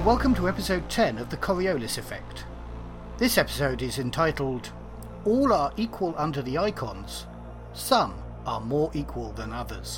Welcome to episode 10 of the Coriolis Effect. This episode is entitled, All Are Equal Under the Icons, Some Are More Equal Than Others.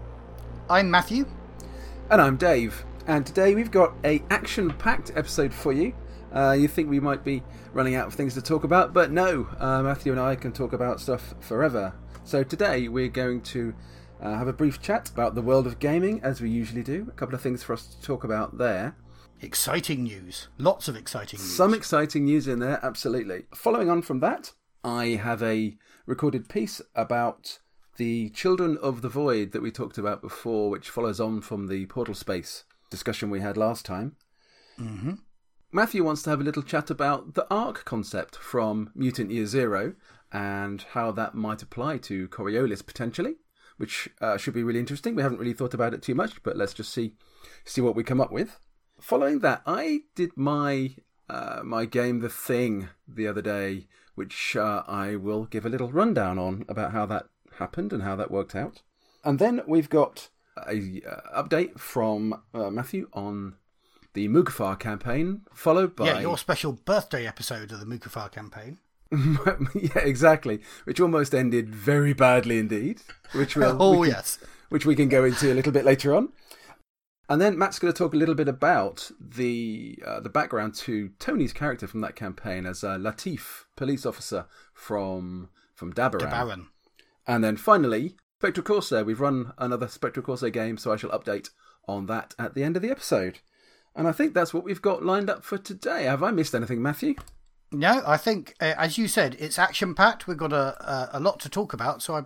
I'm Matthew. And I'm Dave. And today we've got a action-packed episode for you. You think we might be running out of things to talk about, but no, Matthew and I can talk about stuff forever. So today we're going to have a brief chat about the world of gaming, as we usually do. A couple of things for us to talk about there. Exciting news. Lots of exciting news. Some exciting news in there, absolutely. Following on from that, I have a recorded piece about the Children of the Void that we talked about before, which follows on from the Portal Space discussion we had last time. Mm-hmm. Matthew wants to have a little chat about the Ark concept from Mutant Year Zero and how that might apply to Coriolis potentially, which should be really interesting. We haven't really thought about it too much, but let's just see what we come up with. Following that, I did my game The Thing the other day, which I will give a little rundown on about how that happened and how that worked out. And then we've got a update from Matthew on the Mukafar campaign, followed by... Yeah, your special birthday episode of the Mukafar campaign. Yeah, exactly. Which almost ended very badly indeed. Which yes. Which we can go into a little bit later on. And then Matt's going to talk a little bit about the background to Tony's character from that campaign as a Latif, police officer from Dabaran. And then finally, Spectral Corsair. We've run another Spectral Corsair game, so I shall update on that at the end of the episode. And I think that's what we've got lined up for today. Have I missed anything, Matthew? No, I think, as you said, it's action-packed. We've got a lot to talk about, so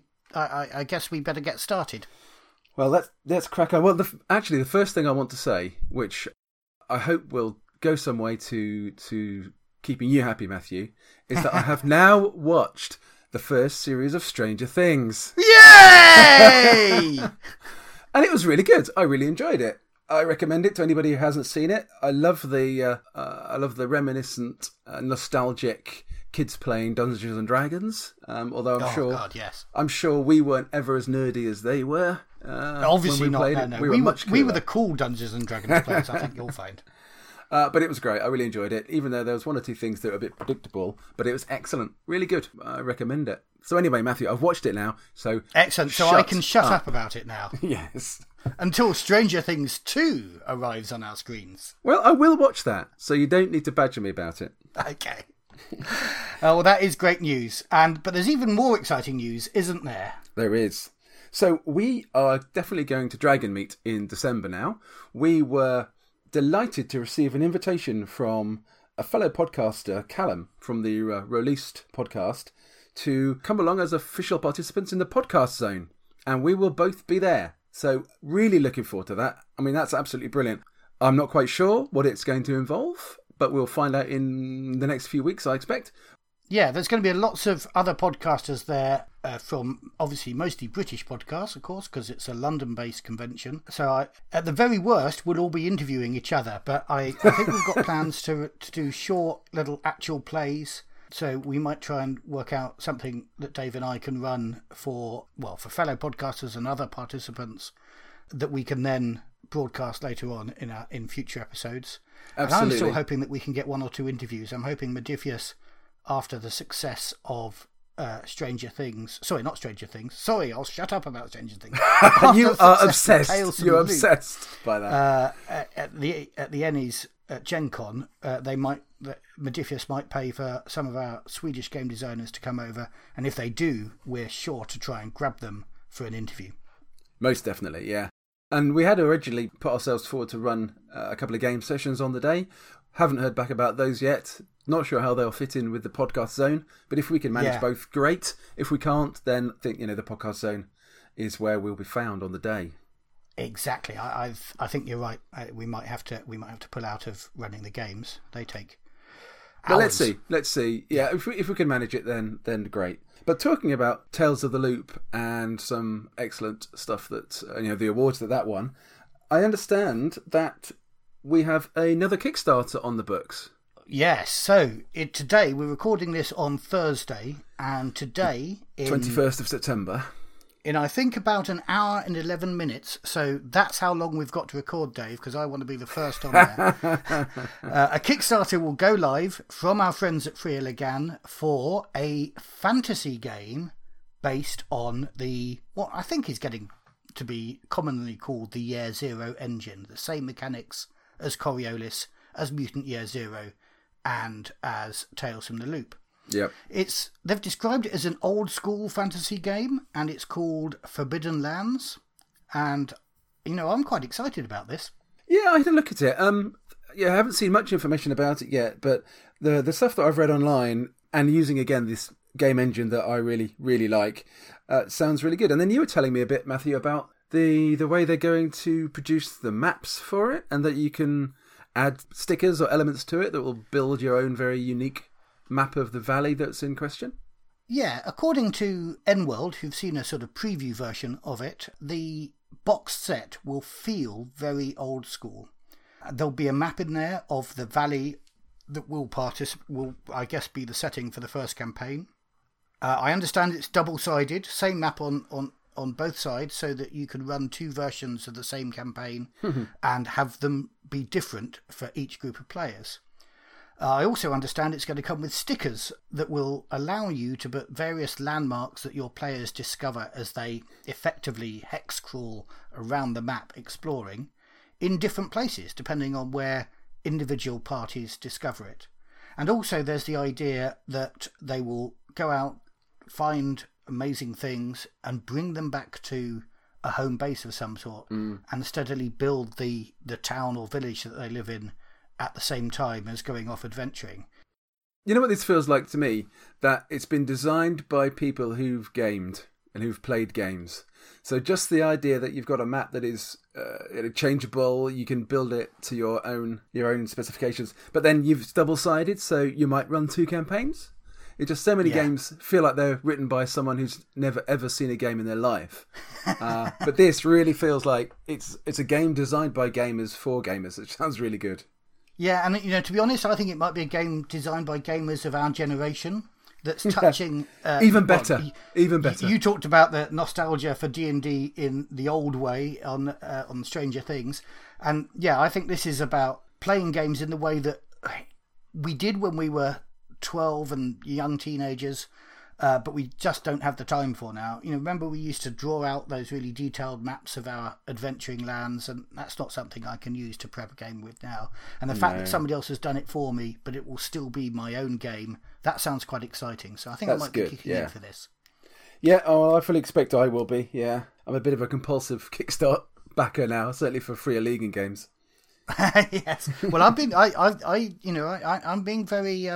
I guess we better get started. Well, let's crack on. Well, the first thing I want to say, which I hope will go some way to keeping you happy, Matthew, is that I have now watched the first series of Stranger Things. Yay! And it was really good. I really enjoyed it. I recommend it to anybody who hasn't seen it. I love the reminiscent, nostalgic kids playing Dungeons and Dragons. Although I'm sure we weren't ever as nerdy as they were. Obviously not. No. We were the cool Dungeons and Dragons players. I think you'll find. But it was great. I really enjoyed it, even though there was one or two things that were a bit predictable. But it was excellent, really good. I recommend it. So anyway, Matthew, I've watched it now. So excellent. So I can shut up about it now. Yes. Until Stranger Things 2 arrives on our screens. Well, I will watch that, so you don't need to badger me about it. Okay. Well, that is great news. But there's even more exciting news, isn't there? There is. So we are definitely going to Dragonmeet in December now. We were delighted to receive an invitation from a fellow podcaster, Callum, from the Released podcast, to come along as official participants in the podcast zone. And we will both be there. So really looking forward to that. I mean, that's absolutely brilliant. I'm not quite sure what it's going to involve, but we'll find out in the next few weeks, I expect. Yeah, there's going to be lots of other podcasters there from obviously mostly British podcasts, of course, because it's a London-based convention. So at the very worst, we'll all be interviewing each other. But I think we've got plans to do short little actual plays. So we might try and work out something that Dave and I can run for fellow podcasters and other participants that we can then broadcast later on in future episodes. Absolutely. And I'm still hoping that we can get one or two interviews. I'm hoping Modiphius, after the success of Stranger Things... Sorry, not Stranger Things. Sorry, I'll shut up about Stranger Things. You are obsessed. You're obsessed by that. At the Ennies at Gen Con, Modiphius might pay for some of our Swedish game designers to come over, and if they do, we're sure to try and grab them for an interview. Most definitely, yeah. And we had originally put ourselves forward to run a couple of game sessions on the day. Haven't heard back about those yet. Not sure how they'll fit in with the podcast zone, but if we can manage both, great. If we can't, then I think the podcast zone is where we'll be found on the day. Exactly. I think you're right. We might have to pull out of running the games. They take hours. But let's see. Yeah, if we can manage it, then great. But talking about Tales of the Loop and some excellent stuff that the awards that won, I understand that we have another Kickstarter on the books. Yes. So today we're recording this on Thursday, and today 21st of September. in I think about an hour and 11 minutes. So that's how long we've got to record, Dave, because I want to be the first on there. A Kickstarter will go live from our friends at Freya Lagan for a fantasy game based on what I think is getting to be commonly called the Year Zero engine. The same mechanics as Coriolis, as Mutant Year Zero, and as Tales from the Loop. Yep. They've described it as an old school fantasy game, and it's called Forbidden Lands. And, I'm quite excited about this. Yeah, I had a look at it. I haven't seen much information about it yet, but the stuff that I've read online, and using again this game engine that I really, really like, sounds really good. And then you were telling me a bit, Matthew, about the way they're going to produce the maps for it, and that you can add stickers or elements to it that will build your own very unique map of the valley that's in question? Yeah, according to N-World, who've seen a sort of preview version of it, the box set will feel very old school. There'll be a map in there of the valley that will, I guess, be the setting for the first campaign. I understand it's double-sided, same map on both sides, so that you can run two versions of the same campaign and have them be different for each group of players. I also understand it's going to come with stickers that will allow you to put various landmarks that your players discover as they effectively hex crawl around the map exploring in different places, depending on where individual parties discover it. And also there's the idea that they will go out, find amazing things and bring them back to a home base of some sort and steadily build the town or village that they live in at the same time as going off adventuring. You know what this feels like to me? That it's been designed by people who've gamed and who've played games. So just the idea that you've got a map that is changeable, you can build it to your own specifications, but then it's double-sided, so you might run two campaigns. It's just so many games feel like they're written by someone who's never ever seen a game in their life. But this really feels like it's a game designed by gamers for gamers. It sounds really good. Yeah, and to be honest, I think it might be a game designed by gamers of our generation that's touching... even better. Even better. You talked about the nostalgia for D&D in the old way on Stranger Things. And yeah, I think this is about playing games in the way that we did when we were 12 and young teenagers, but we just don't have the time for now. Remember we used to draw out those really detailed maps of our adventuring lands, and that's not something I can use to prep a game with now. And the fact that somebody else has done it for me, but it will still be my own game, that sounds quite exciting. So I think I might be kicking in for this. Yeah, I fully expect I will be, yeah. I'm a bit of a compulsive Kickstart backer now, certainly for Freya Lagan games. Yes. Well, I'm being very...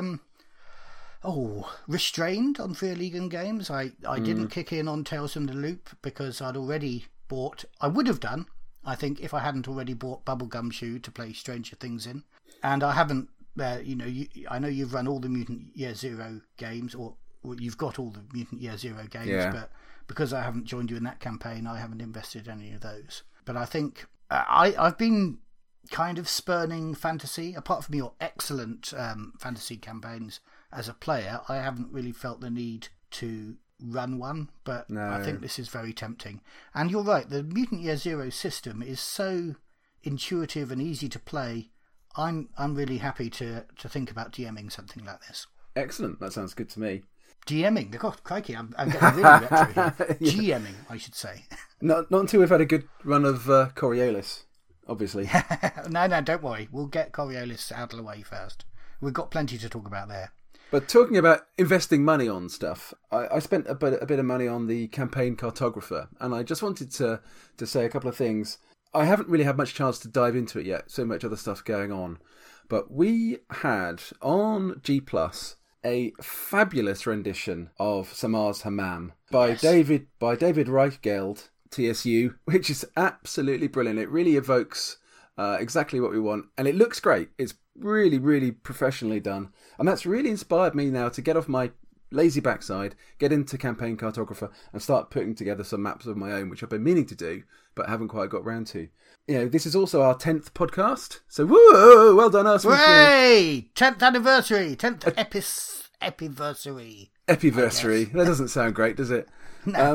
restrained on Freya Lagan games. I didn't kick in on Tales from the Loop because I'd already bought... I would have done, I think, if I hadn't already bought Bubblegum Shoe to play Stranger Things in. And I haven't... I know you've run all the Mutant Year Zero games, or you've got all the Mutant Year Zero games, but because I haven't joined you in that campaign, I haven't invested in any of those. But I think I've been kind of spurning fantasy. Apart from your excellent fantasy campaigns as a player, I haven't really felt the need to run one, but I think this is very tempting. And you're right, the Mutant Year Zero system is so intuitive and easy to play. I'm really happy to think about DMing something like this. Excellent, that sounds good to me. DMing, God, crikey, I'm getting really retro here. GMing, I should say. Not until we've had a good run of Coriolis, obviously. No, don't worry. We'll get Coriolis out of the way first. We've got plenty to talk about there. But talking about investing money on stuff, I spent a bit of money on the campaign cartographer, and I just wanted to say a couple of things. I haven't really had much chance to dive into it yet, so much other stuff going on. But we had on G+, a fabulous rendition of Samar's Hammam by David Reichgeld, TSU, which is absolutely brilliant. It really evokes exactly what we want, and it looks great. It's really, really professionally done, and that's really inspired me now to get off my lazy backside, get into Campaign Cartographer, and start putting together some maps of my own, which I've been meaning to do, but haven't quite got round to. This is also our 10th podcast, so woo, well done us. Hooray! 10th anniversary, 10th epiversary. Epiversary. That doesn't sound great, does it? No.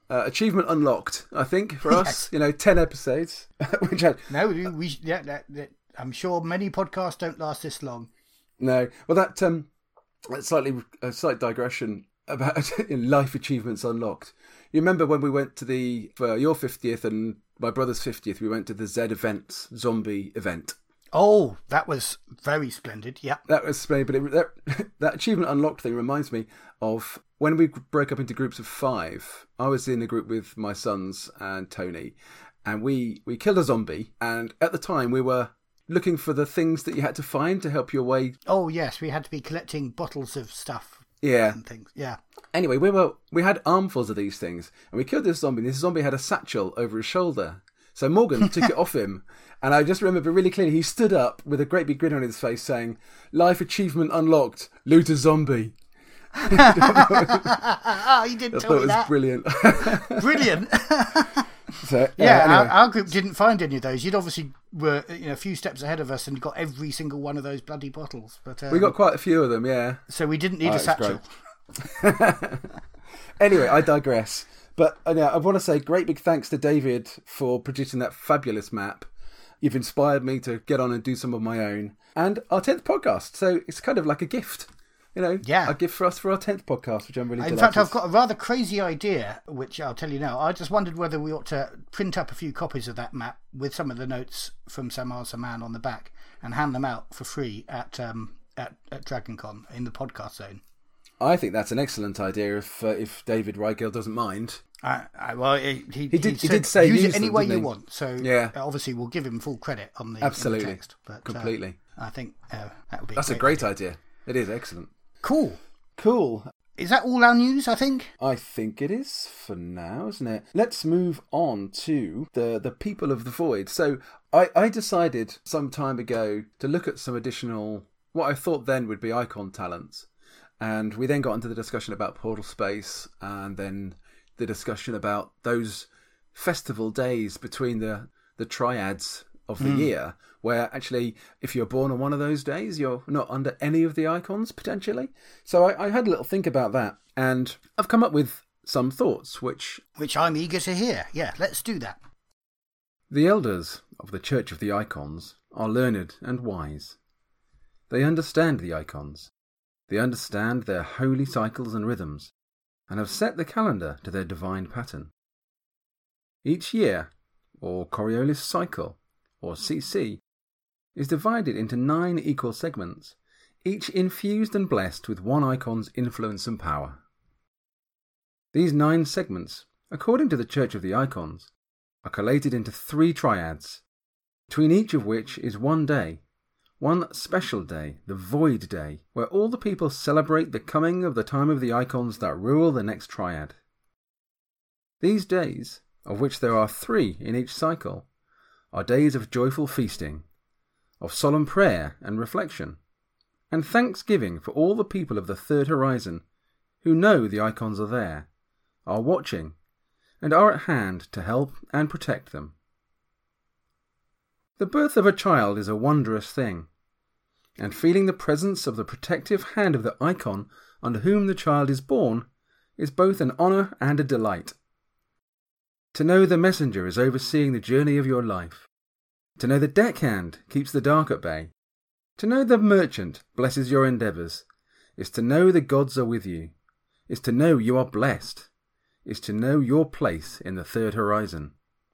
achievement unlocked, I think, for us. Yes. 10 episodes. Which had, No, I'm sure many podcasts don't last this long. no. Well, that's a slight digression about life achievements unlocked. You remember when we went to for your 50th and my brother's 50th, we went to the Z Events zombie event. Oh, that was very splendid. Yeah. That was splendid, but that achievement unlocked thing reminds me of when we broke up into groups of 5. I was in a group with my sons and Tony, and we killed a zombie, and at the time we were looking for the things that you had to find to help your way. Oh, yes, we had to be collecting bottles of stuff. Yeah. And things. Yeah. Anyway, we had armfuls of these things, and we killed this zombie. This zombie had a satchel over his shoulder. So Morgan took it off him, and I just remember really clearly, he stood up with a great big grin on his face saying, "Life achievement unlocked, loot a zombie." You didn't I tell thought me it was that. brilliant. Brilliant. So, Yeah, anyway. our group didn't find any of those. You'd obviously were a few steps ahead of us and got every single one of those bloody bottles. But We got quite a few of them, yeah. so we didn't need a it's satchel. Anyway, I digress. But I want to say great big thanks to David for producing that fabulous map. You've inspired me to get on and do some of my own. And our 10th podcast. So it's kind of like a gift. Yeah. A gift for us for our 10th podcast, which I'm really In delighted. fact, I've got a rather crazy idea, which I'll tell you now. I just wondered whether we ought to print up a few copies of that map with some of the notes from Samar Saman on the back and hand them out for free at DragonCon in the podcast zone. I think that's an excellent idea if David Rygill doesn't mind. He did say use use it any them, way didn't you he? want. So Yeah. obviously we'll give him full credit on the Absolutely. in the text. But, Completely. I think that would be. That's a great idea. It is excellent. Cool. Cool. Is that all our news? I think. I think it is for now, isn't it? Let's move on to the people of the void. So I decided some time ago to look at some additional, what I thought then would be icon talents. And we then got into the discussion about Portal Space, and then the discussion about those festival days between the triads of the year, where actually if you're born on one of those days, you're not under any of the icons, potentially. So I had a little think about that, and I've come up with some thoughts, which I'm eager to hear. Yeah, let's do that. the elders of the Church of the Icons are learned and wise. They understand the icons. They understand their holy cycles and rhythms, and have set the calendar to their divine pattern. Each year, or Coriolis cycle, or CC, is divided into 9 equal segments, each infused and blessed with one icon's influence and power. These 9 segments, according to the Church of the Icons, are collated into 3 triads, between each of which is one day, one special day, the Void Day, where all the people celebrate the coming of the time of the icons that rule the next triad. These days, of which there are 3 in each cycle, are days of joyful feasting, of solemn prayer and reflection, and thanksgiving for all the people of the Third Horizon who know the icons are there, are watching, and are at hand to help and protect them. The birth of a child is a wondrous thing, and feeling the presence of the protective hand of the icon under whom the child is born is both an honour and a delight. To know the messenger is overseeing the journey of your life, to know the deckhand keeps the dark at bay, to know the merchant blesses your endeavours, is to know the gods are with you, is to know you are blessed, is to know your place in the Third Horizon.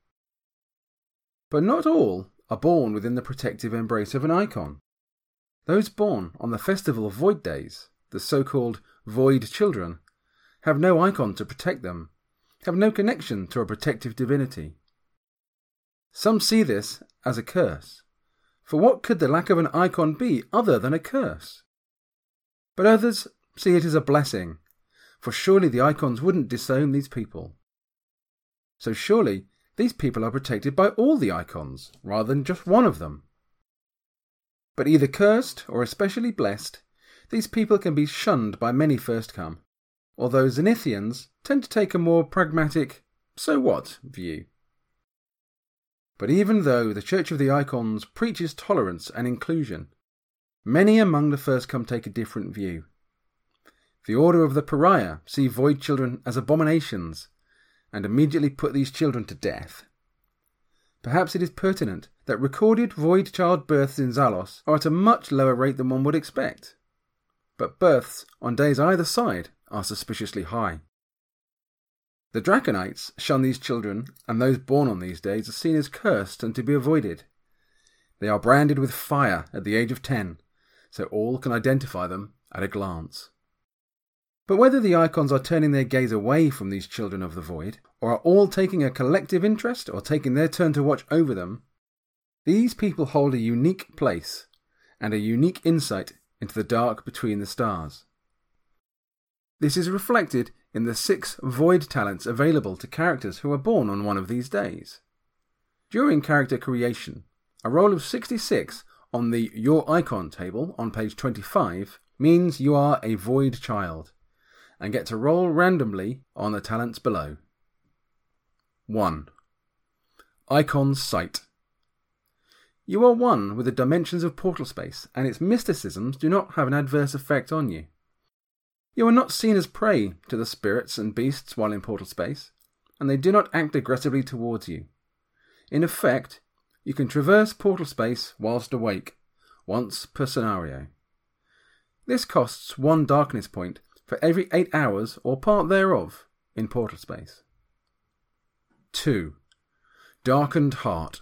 But not all are born within the protective embrace of an icon. Those born on the festival of Void Days, the so-called Void Children, have no icon to protect them, have no connection to a protective divinity. Some see this as a curse, for what could the lack of an icon be other than a curse? But others see it as a blessing, for surely the icons wouldn't disown these people. So surely these people are protected by all the icons, rather than just one of them. But either cursed or especially blessed, these people can be shunned by many first come, although Zenithians tend to take a more pragmatic, so what view. But even though the Church of the Icons preaches tolerance and inclusion, many among the first come take a different view. The Order of the Pariah see Void Children as abominations, and immediately put these children to death. Perhaps it is pertinent that recorded void child births in Zalos are at a much lower rate than one would expect, but births on days either side are suspiciously high. The Draconites shun these children, and those born on these days are seen as cursed and to be avoided. They are branded with fire at the age of 10, so all can identify them at a glance. But whether the Icons are turning their gaze away from these children of the void, or are all taking a collective interest or taking their turn to watch over them, these people hold a unique place and a unique insight into the dark between the stars. This is reflected in the 6 void talents available to characters who are born on one of these days. During character creation, a roll of 66 on the Your Icon table on page 25 means you are a void child, and get to roll randomly on the talents below. 1. Icon's Sight. You are one with the dimensions of portal space, and its mysticisms do not have an adverse effect on you. You are not seen as prey to the spirits and beasts while in portal space, and they do not act aggressively towards you. In effect, you can traverse portal space whilst awake, once per scenario. This costs 1 darkness point for every 8 hours or part thereof in portal space. 2. Darkened Heart.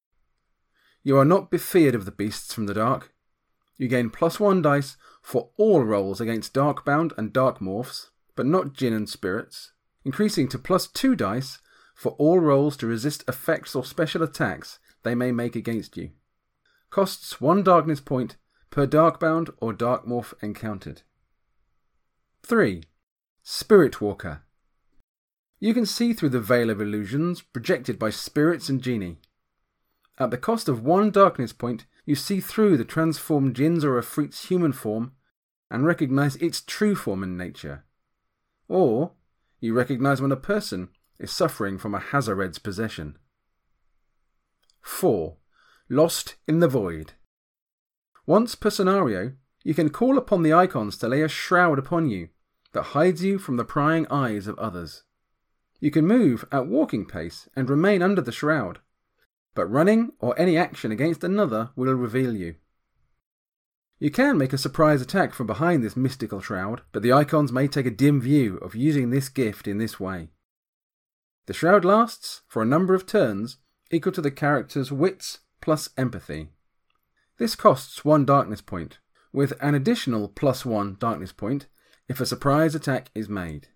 You are not befeared of the beasts from the dark. You gain +1 dice for all rolls against Darkbound and Dark Morphs, but not Jinn and Spirits, increasing to +2 dice for all rolls to resist effects or special attacks they may make against you. Costs 1 darkness point per Darkbound or Dark Morph encountered. 3. Spirit Walker. You can see through the veil of illusions projected by spirits and genii. At the cost of 1 darkness point, you see through the transformed Jinn's or Ifrit's human form and recognise its true form and nature. Or, you recognise when a person is suffering from a Hazared's possession. 4. Lost in the Void. Once per scenario, you can call upon the Icons to lay a shroud upon you that hides you from the prying eyes of others. You can move at walking pace and remain under the shroud, but running or any action against another will reveal you. You can make a surprise attack from behind this mystical shroud, but the Icons may take a dim view of using this gift in this way. The shroud lasts for a number of turns equal to the character's wits plus empathy. This costs 1 darkness point, with an additional +1 darkness point if a surprise attack is made.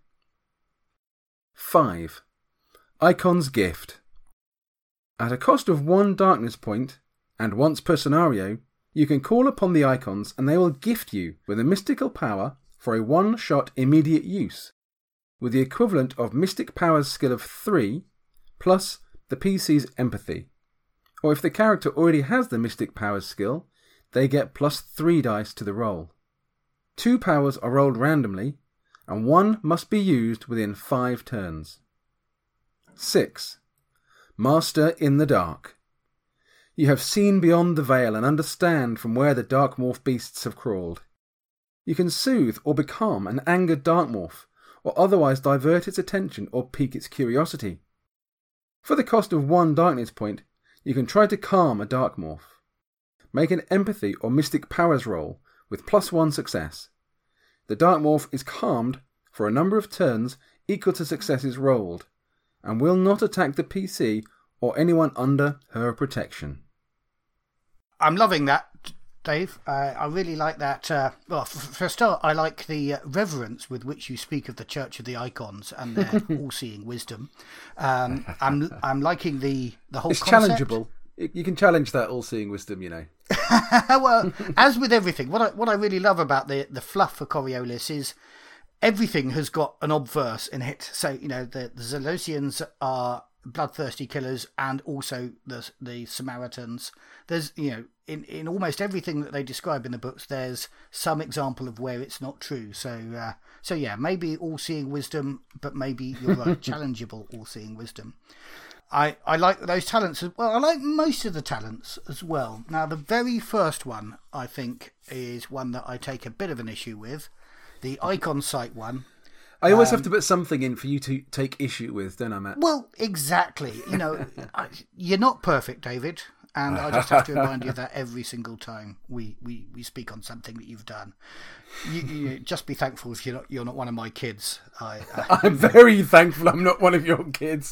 5. Icon's Gift. At a cost of 1 darkness point, and once per scenario, you can call upon the Icons and they will gift you with a mystical power for a 1-shot immediate use, with the equivalent of Mystic Powers skill of 3, plus the PC's empathy. Or if the character already has the Mystic Powers skill, they get +3 dice to the roll. 2 powers are rolled randomly, and 1 must be used within 5 turns. 6. Master in the Dark. You have seen beyond the veil and understand from where the Dark Morph beasts have crawled. You can soothe or becalm an angered Dark Morph, or otherwise divert its attention or pique its curiosity. For the cost of 1 darkness point, you can try to calm a Dark Morph. Make an empathy or mystic powers roll with +1 success. The Dark Morph is calmed for a number of turns equal to successes rolled, and will not attack the PC or anyone under her protection. I'm loving that, Dave. I really like that. Well, for a start, I like the reverence with which you speak of the Church of the Icons and their all-seeing wisdom. I'm liking the whole it's concept. Challengeable. You can challenge that all-seeing wisdom, you know. Well, as with everything, what I really love about the fluff for Coriolis is everything has got an obverse in it. So, you know, the Zalosians are bloodthirsty killers, and also the Samaritans. There's, you know, in almost everything that they describe in the books, there's some example of where it's not true. So yeah, maybe all-seeing wisdom, but maybe you're right, challengeable all-seeing wisdom. I like those talents as well. I like most of the talents as well. Now, the very first one, I think, is one that I take a bit of an issue with. The Icon Sight one. I always have to put something in for you to take issue with, don't I, Matt? Well, exactly. You're not perfect, David. And I just have to remind you of that every single time we speak on something that you've done. You just be thankful if you're not one of my kids. I'm very thankful I'm not one of your kids.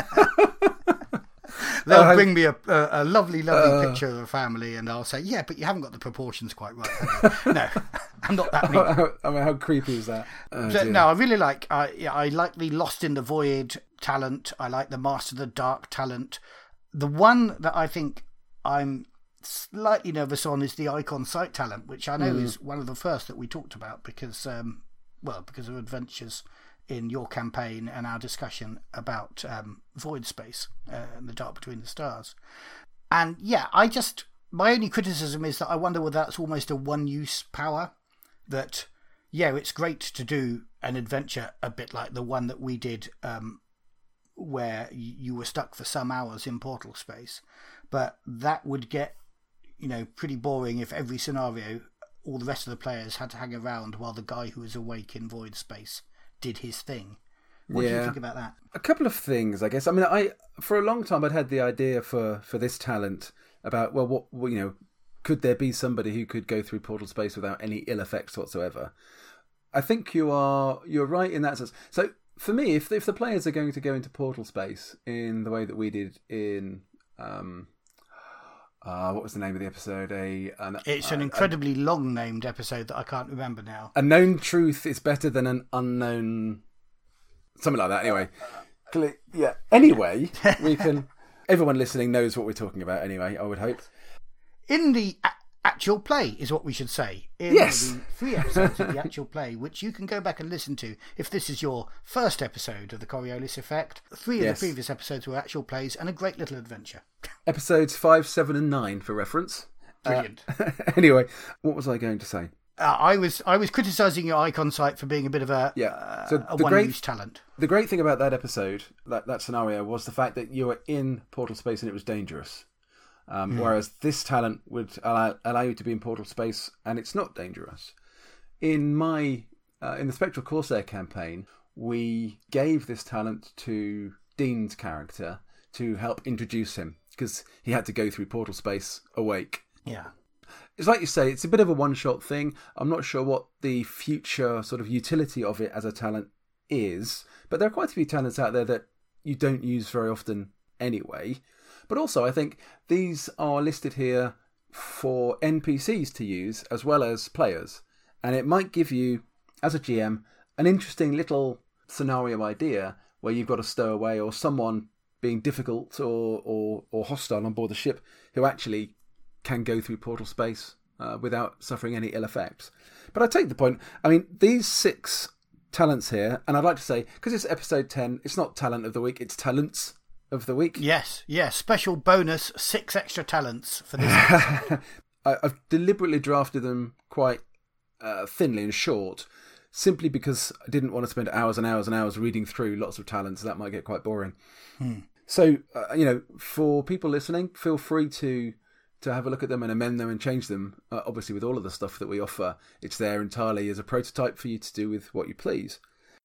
They'll bring me a lovely picture of a family, and I'll say, yeah, but you haven't got the proportions quite right, have you? No, I'm not that neat. How creepy is that? No, I really like... I like the Lost in the Void talent. I like the Master of the Dark talent. The one that I think I'm slightly nervous on is the Icon Sight talent, which I know is one of the first that we talked about because of adventures in your campaign and our discussion about Void Space and the Dark Between the Stars. And yeah, my only criticism is that I wonder whether that's almost a one-use power. That, yeah, it's great to do an adventure a bit like the one that we did where you were stuck for some hours in portal space, but that would get pretty boring if every scenario all the rest of the players had to hang around while the guy who was awake in void space did his thing. What do you think about that? A couple of things, I guess. I mean, for a long time I'd had the idea for this talent about, well, what could there be somebody who could go through portal space without any ill effects whatsoever? I think you're right in that sense. So for me, if the players are going to go into portal space in the way that we did in what was the name of the episode? It's an incredibly long named episode that I can't remember now. A known truth is better than an unknown, something like that. Anyway, yeah. Anyway, we can. Everyone listening knows what we're talking about. Anyway, I would hope. In the actual play is what we should say. In yes. the 3 episodes of the actual play, which you can go back and listen to if this is your first episode of the Coriolis Effect. 3 of the previous episodes were actual plays and a great little adventure. Episodes 5, 7 and 9 for reference. Brilliant. Anyway, what was I going to say? I was criticising your Icon Sight for being a bit of a one-use talent. The great thing about that episode, that scenario, was the fact that you were in portal space and it was dangerous. Whereas this talent would allow you to be in portal space and it's not dangerous. In the Spectral Corsair campaign, we gave this talent to Dean's character to help introduce him because he had to go through portal space awake. Yeah. It's like you say, it's a bit of a one-shot thing. I'm not sure what the future sort of utility of it as a talent is, but there are quite a few talents out there that you don't use very often anyway. But also, I think these are listed here for NPCs to use as well as players. And it might give you, as a GM, an interesting little scenario idea where you've got a stowaway or someone being difficult or hostile on board the ship who actually can go through portal space without suffering any ill effects. But I take the point. I mean, these 6 talents here, and I'd like to say, because it's episode 10, it's not talent of the week, it's talents of the week. Yes. Special bonus, 6 extra talents for this episode. I've deliberately drafted them quite thinly and short, simply because I didn't want to spend hours and hours and hours reading through lots of talents. That might get quite boring. So, for people listening, feel free to have a look at them and amend them and change them. Obviously, with all of the stuff that we offer, it's there entirely as a prototype for you to do with what you please.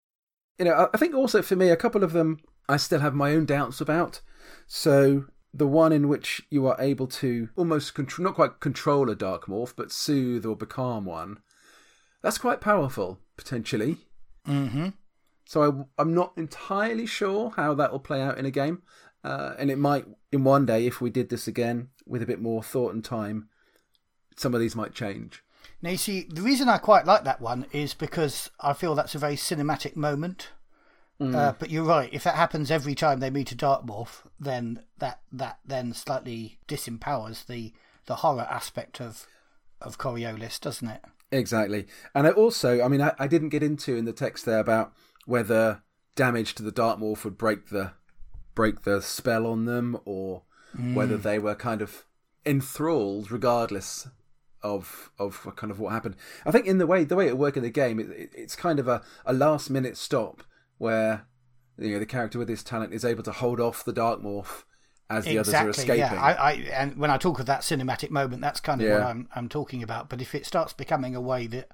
I think also for me, a couple of them I still have my own doubts about. So the one in which you are able to almost not quite control a dark morph, but soothe or becalm one, that's quite powerful, potentially. Mm-hmm. So I'm not entirely sure how that will play out in a game. And it might, in one day, if we did this again with a bit more thought and time, some of these might change. Now, you see, the reason I quite like that one is because I feel that's a very cinematic moment. But you're right, if that happens every time they meet a dark morph, then that then slightly disempowers the horror aspect of Coriolis, doesn't it? Exactly. And I didn't get into in the text there about whether damage to the dark morph would break the spell on them, or whether they were kind of enthralled regardless of kind of what happened. I think in the way it would work in the game, it's kind of a last minute stop where the character with this talent is able to hold off the dark morph as the others are escaping. Yeah. And when I talk of that cinematic moment, that's kind of what I'm talking about. But if it starts becoming a way that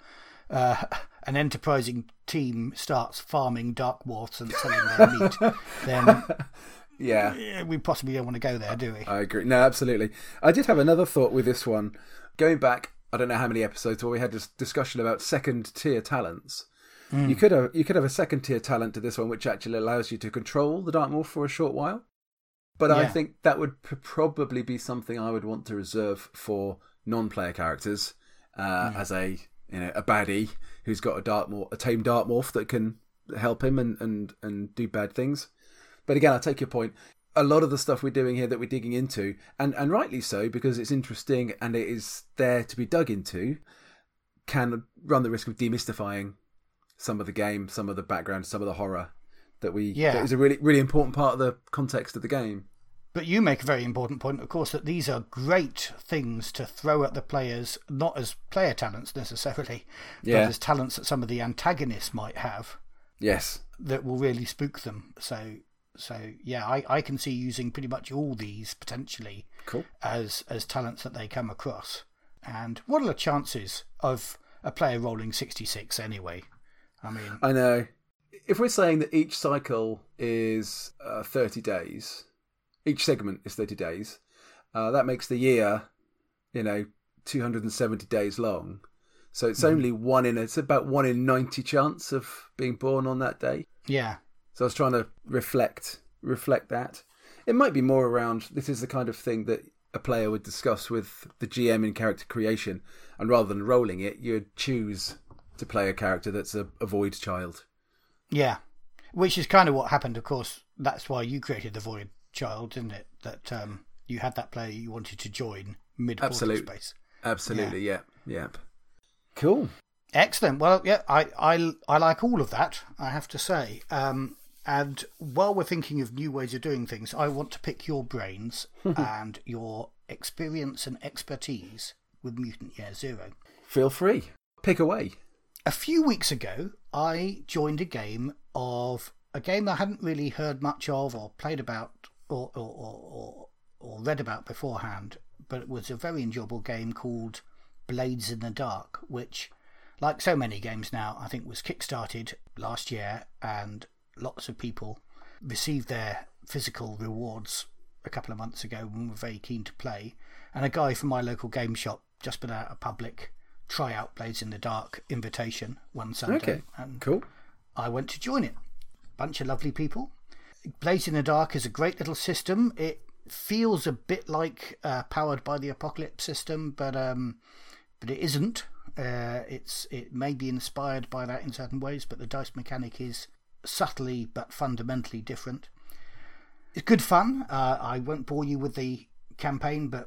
an enterprising team starts farming dark dwarfs and selling their meat, then we possibly don't want to go there, do we? I agree. No, absolutely. I did have another thought with this one. Going back, I don't know how many episodes where we had this discussion about second tier talents. You could have a second tier talent to this one, which actually allows you to control the Dark Morph for a short while. But I think that would probably be something I would want to reserve for non-player characters, as a baddie who's got a tame Dark Morph that can help him and do bad things. But again, I take your point. A lot of the stuff we're doing here that we're digging into, and rightly so, because it's interesting and it is there to be dug into, can run the risk of demystifying some of the game, some of the background, some of the horror that is a really, really important part of the context of the game. But you make a very important point, of course, that these are great things to throw at the players, not as player talents necessarily, but as talents that some of the antagonists might have. Yes. That will really spook them. So I can see using pretty much all these potentially as talents that they come across. And what are the chances of a player rolling 66 anyway? I know. If we're saying that each cycle is 30 days, each segment is 30 days, that makes the year, 270 days long. So it's only it's about 1 in 90 chance of being born on that day. Yeah. So I was trying to reflect that. It might be more around, this is the kind of thing that a player would discuss with the GM in character creation, and rather than rolling it, you'd choose to play a character that's a void child. Yeah, which is kind of what happened, of course. That's why you created the void child, didn't it? That you had that player you wanted to join mid-portal space. Absolutely, yeah. Cool. Excellent. Well, yeah, I like all of that, I have to say. And while we're thinking of new ways of doing things, I want to pick your brains and your experience and expertise with Mutant Year Zero. Feel free. Pick away. A few weeks ago, I joined a game I hadn't really heard much of or played about or read about beforehand, but it was a very enjoyable game called Blades in the Dark, which, like so many games now, I think was kickstarted last year, and lots of people received their physical rewards a couple of months ago and were very keen to play. And a guy from my local game shop just put out a public tryout Blades in the Dark invitation one Sunday. Okay, and cool. I went to join it. Bunch of lovely people. Blades in the Dark is a great little system. It feels a bit like Powered by the Apocalypse system, but it isn't. It may be inspired by that in certain ways, but the dice mechanic is subtly but fundamentally different. It's good fun. I won't bore you with the campaign, but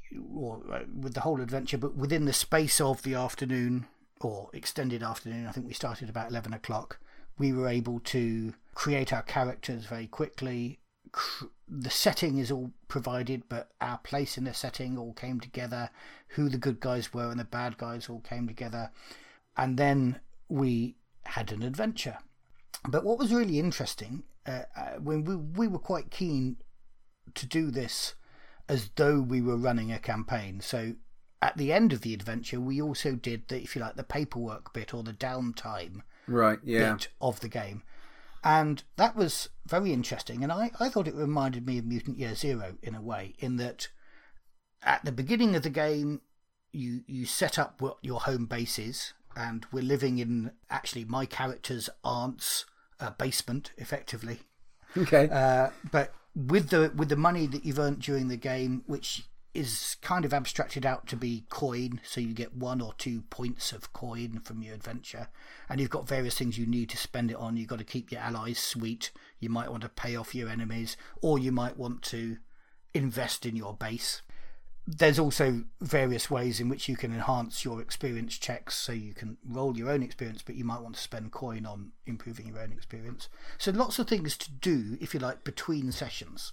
with the whole adventure, but within the space of the afternoon, or extended afternoon, I think we started about 11 o'clock, we were able to create our characters very quickly. The setting is all provided, but our place in the setting all came together. Who the good guys were and the bad guys all came together. And then we had an adventure. But what was really interesting, when we were quite keen to do this as though we were running a campaign. So at the end of the adventure, we also did the, if you like, the paperwork bit or the downtime bit of the game. And that was very interesting. And I thought it reminded me of Mutant Year Zero in a way, in that at the beginning of the game, you set up what your home base is, and we're living in, actually, my character's aunt's basement, effectively. Okay. But with the money that you've earned during the game, which is kind of abstracted out to be coin, so you get 1 or 2 points of coin from your adventure, and you've got various things you need to spend it on. You've got to keep your allies sweet, you might want to pay off your enemies, or you might want to invest in your base. There's also various ways in which you can enhance your experience checks, so you can roll your own experience, but you might want to spend coin on improving your own experience. So lots of things to do, if you like, between sessions.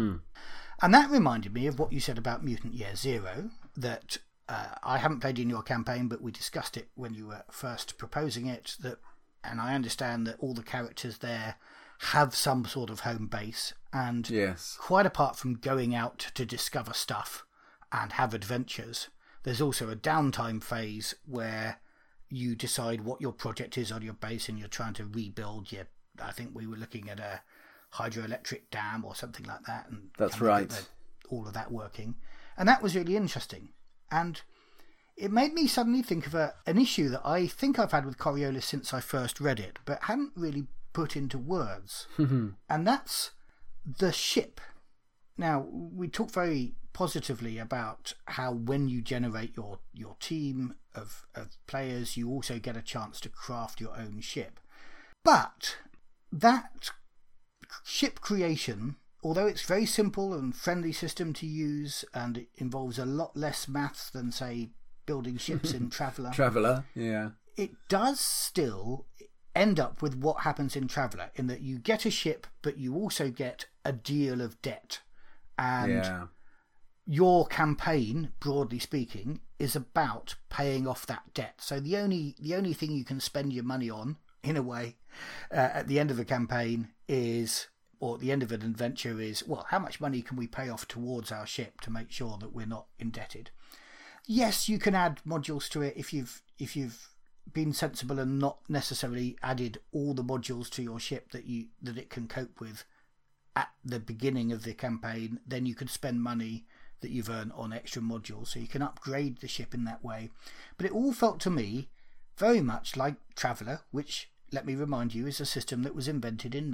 And that reminded me of what you said about Mutant Year Zero, that I haven't played in your campaign, but we discussed it when you were first proposing it, and I understand that all the characters there have some sort of home base, and quite apart from going out to discover stuff and have adventures, there's also a downtime phase where you decide what your project is on your base and you're trying to rebuild your, I think we were looking at a hydroelectric dam or something like that. And that's right. All of that working. And that was really interesting. And it made me suddenly think of an issue that I think I've had with Coriolis since I first read it, but hadn't really put into words. And that's the ship. Now, we talk very positively about how when you generate your team of players, you also get a chance to craft your own ship. But that ship creation, although it's very simple and friendly system to use, and it involves a lot less maths than, say, building ships in Traveller. Yeah. It does still end up with what happens in Traveller, in that you get a ship, but you also get a deal of debt. And your campaign, broadly speaking, is about paying off that debt. So the only thing you can spend your money on, in a way, at the end of a campaign is, or at the end of an adventure is, well, how much money can we pay off towards our ship to make sure that we're not indebted? Yes, you can add modules to it if you've been sensible and not necessarily added all the modules to your ship that it can cope with at the beginning of the campaign. Then you can spend money that you've earned on extra modules, so you can upgrade the ship in that way. But it all felt to me very much like Traveller, which, let me remind you, is a system that was invented in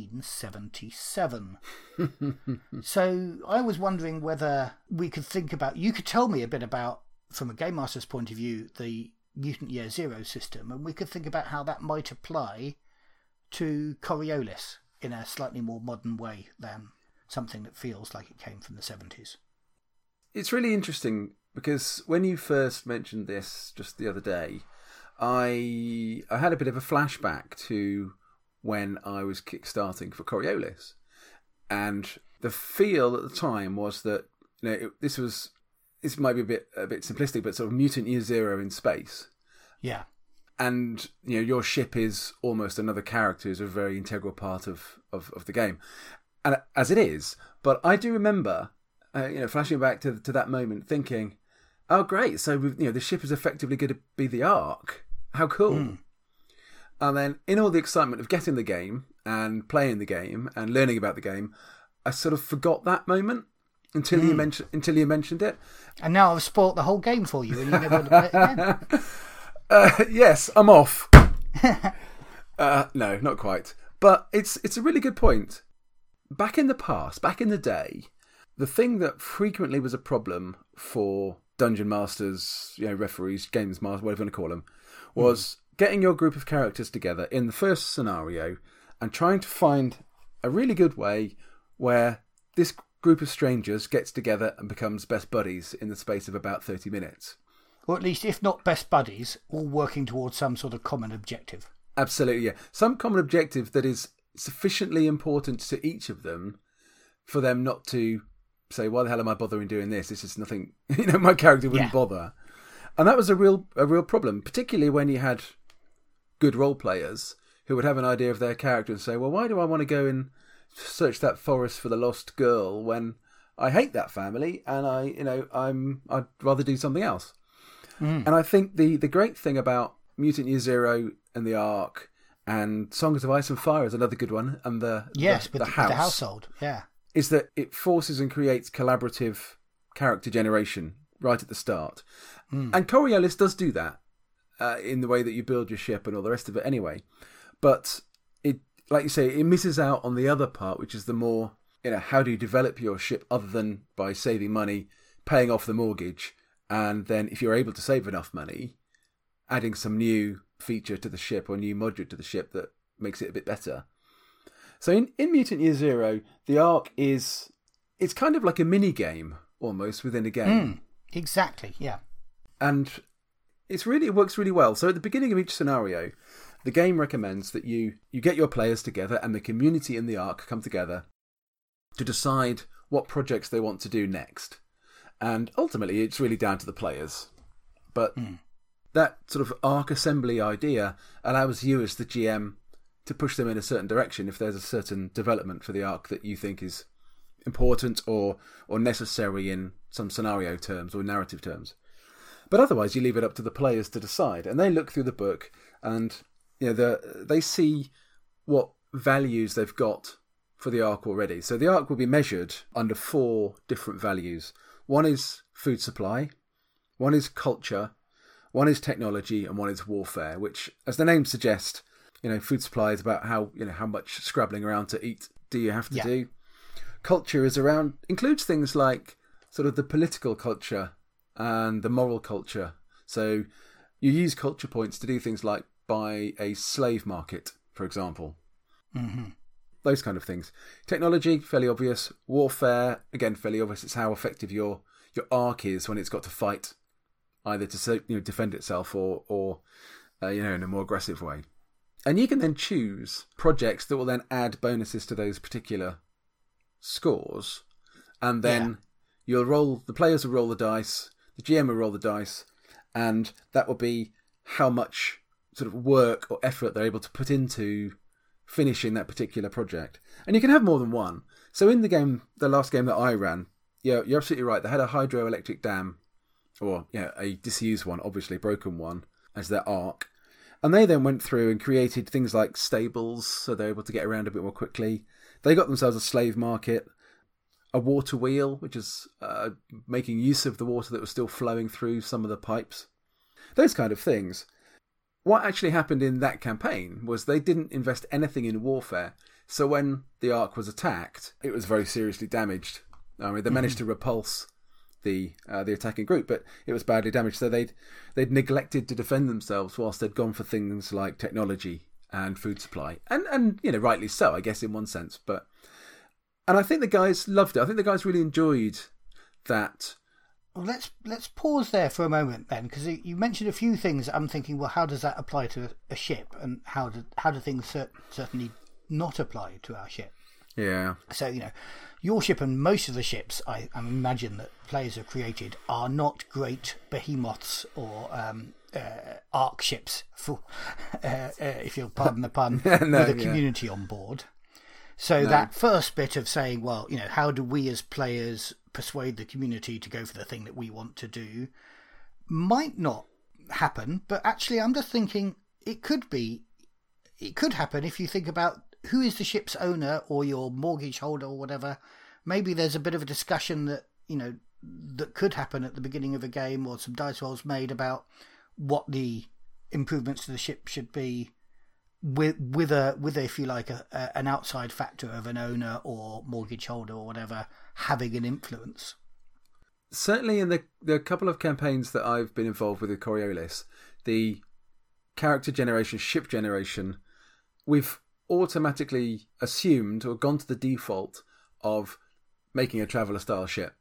1977. So I was wondering whether we could think about, you could tell me a bit about, from a Game Master's point of view, the Mutant Year Zero system, and we could think about how that might apply to Coriolis in a slightly more modern way than something that feels like it came from the 70s. It's really interesting because when you first mentioned this just the other day, I had a bit of a flashback to when I was kickstarting for Coriolis, and the feel at the time was that, you know, this might be a bit simplistic, but sort of Mutant Year Zero in space. Yeah. And, you know, your ship is almost another character, is a very integral part of the game, and as it is. But I do remember, flashing back to that moment, thinking, "Oh, great! So the ship is effectively going to be the Ark. How cool!" And then, in all the excitement of getting the game and playing the game and learning about the game, I sort of forgot that moment until you mentioned it. And now I've spoilt the whole game for you, and you never want to play it again. Yes, I'm off. No, not quite. But it's a really good point. Back in the past, back in the day, the thing that frequently was a problem for dungeon masters, referees, games masters, whatever you want to call them, was getting your group of characters together in the first scenario and trying to find a really good way where this group of strangers gets together and becomes best buddies in the space of about 30 minutes. Or at least, if not best buddies, all working towards some sort of common objective. Absolutely, yeah. Some common objective that is sufficiently important to each of them for them not to say, why the hell am I bothering doing this? This is nothing, my character wouldn't bother. And that was a real problem, particularly when you had good role players who would have an idea of their character and say, well, why do I want to go and search that forest for the lost girl when I hate that family and I'd rather do something else. And I think the great thing about Mutant Year Zero and the Ark and Songs of Ice and Fire is another good one, and the household, is that it forces and creates collaborative character generation right at the start. And Coriolis does do that in the way that you build your ship and all the rest of it anyway. But it, like you say, it misses out on the other part, which is the more, how do you develop your ship other than by saving money, paying off the mortgage, and then if you're able to save enough money, adding some new feature to the ship or new module to the ship that makes it a bit better. So in Mutant Year Zero, the Ark it's kind of like a mini game almost within a game. Exactly, yeah. And it works really well. So at the beginning of each scenario, the game recommends that you get your players together and the community in the Ark come together to decide what projects they want to do next. And ultimately, it's really down to the players. But that sort of Ark assembly idea allows you as the GM to push them in a certain direction if there's a certain development for the Ark that you think is important or necessary in some scenario terms or narrative terms. But otherwise, you leave it up to the players to decide, and they look through the book, and they see what values they've got for the arc already. So the arc will be measured under 4 different values. One is food supply, one is culture, one is technology, and one is warfare, which, as the name suggests, food supply is about how much scrabbling around to eat do you have to do. Culture includes things like sort of the political culture and the moral culture. So you use culture points to do things like buy a slave market, for example. Mm-hmm. Those kind of things. Technology, fairly obvious. Warfare, again, fairly obvious. It's how effective your arc is when it's got to fight, either to defend itself or in a more aggressive way. And you can then choose projects that will then add bonuses to those particular scores, and then the players will roll the dice, the GM will roll the dice, and that will be how much sort of work or effort they're able to put into finishing that particular project. And you can have more than one. So in the last game that I ran, you're absolutely right. They had a hydroelectric dam, or a disused one, obviously broken one, as their arc. And they then went through and created things like stables, so they're able to get around a bit more quickly. They got themselves a slave market, a water wheel, which is making use of the water that was still flowing through some of the pipes. Those kind of things. What actually happened in that campaign was they didn't invest anything in warfare. So when the Ark was attacked, it was very seriously damaged. I mean, they managed to repulse the attacking group, but it was badly damaged. So they'd neglected to defend themselves whilst they'd gone for things like technology and food supply, and rightly so, I guess, in one sense. And I think the guys loved it. I think the guys really enjoyed that. Well, let's pause there for a moment then, because you mentioned a few things. I'm thinking, well, how does that apply to a ship, and how do things certainly not apply to our ship? Yeah. So your ship and most of the ships I imagine that players have created are not great behemoths or arc ships, if you'll pardon the pun, with a community on board. So that first bit of saying, well, how do we as players persuade the community to go for the thing that we want to do, might not happen. But actually, I'm just thinking it could happen if you think about who is the ship's owner or your mortgage holder or whatever. Maybe there's a bit of a discussion that that could happen at the beginning of a game, or some dice rolls made about what the improvements to the ship should be, with if you like an outside factor of an owner or mortgage holder or whatever having an influence. Certainly in the couple of campaigns that I've been involved with Coriolis, the character generation, ship generation, we've automatically assumed or gone to the default of making a traveller style ship.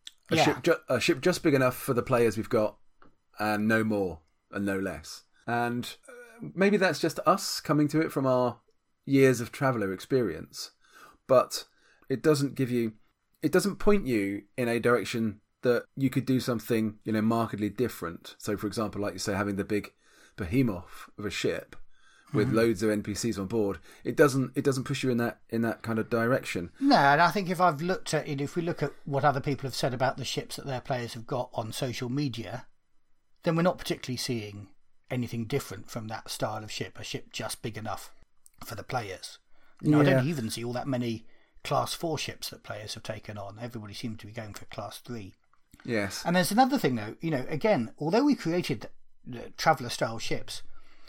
A ship just big enough for the players we've got, and no more and no less. And maybe that's just us coming to it from our years of traveller experience, but it doesn't point you in a direction that you could do something, markedly different. So, for example, like you say, having the big behemoth of a ship with loads of NPCs on board, it doesn't push you in that kind of direction. No, and I think if we look at what other people have said about the ships that their players have got on social media, then we're not particularly seeing anything different from that style of ship, a ship just big enough for the players. I don't even see all that many Class 4 ships that players have taken on. Everybody seems to be going for Class 3. Yes. And there's another thing, though. Again, although we created the Traveller-style ships,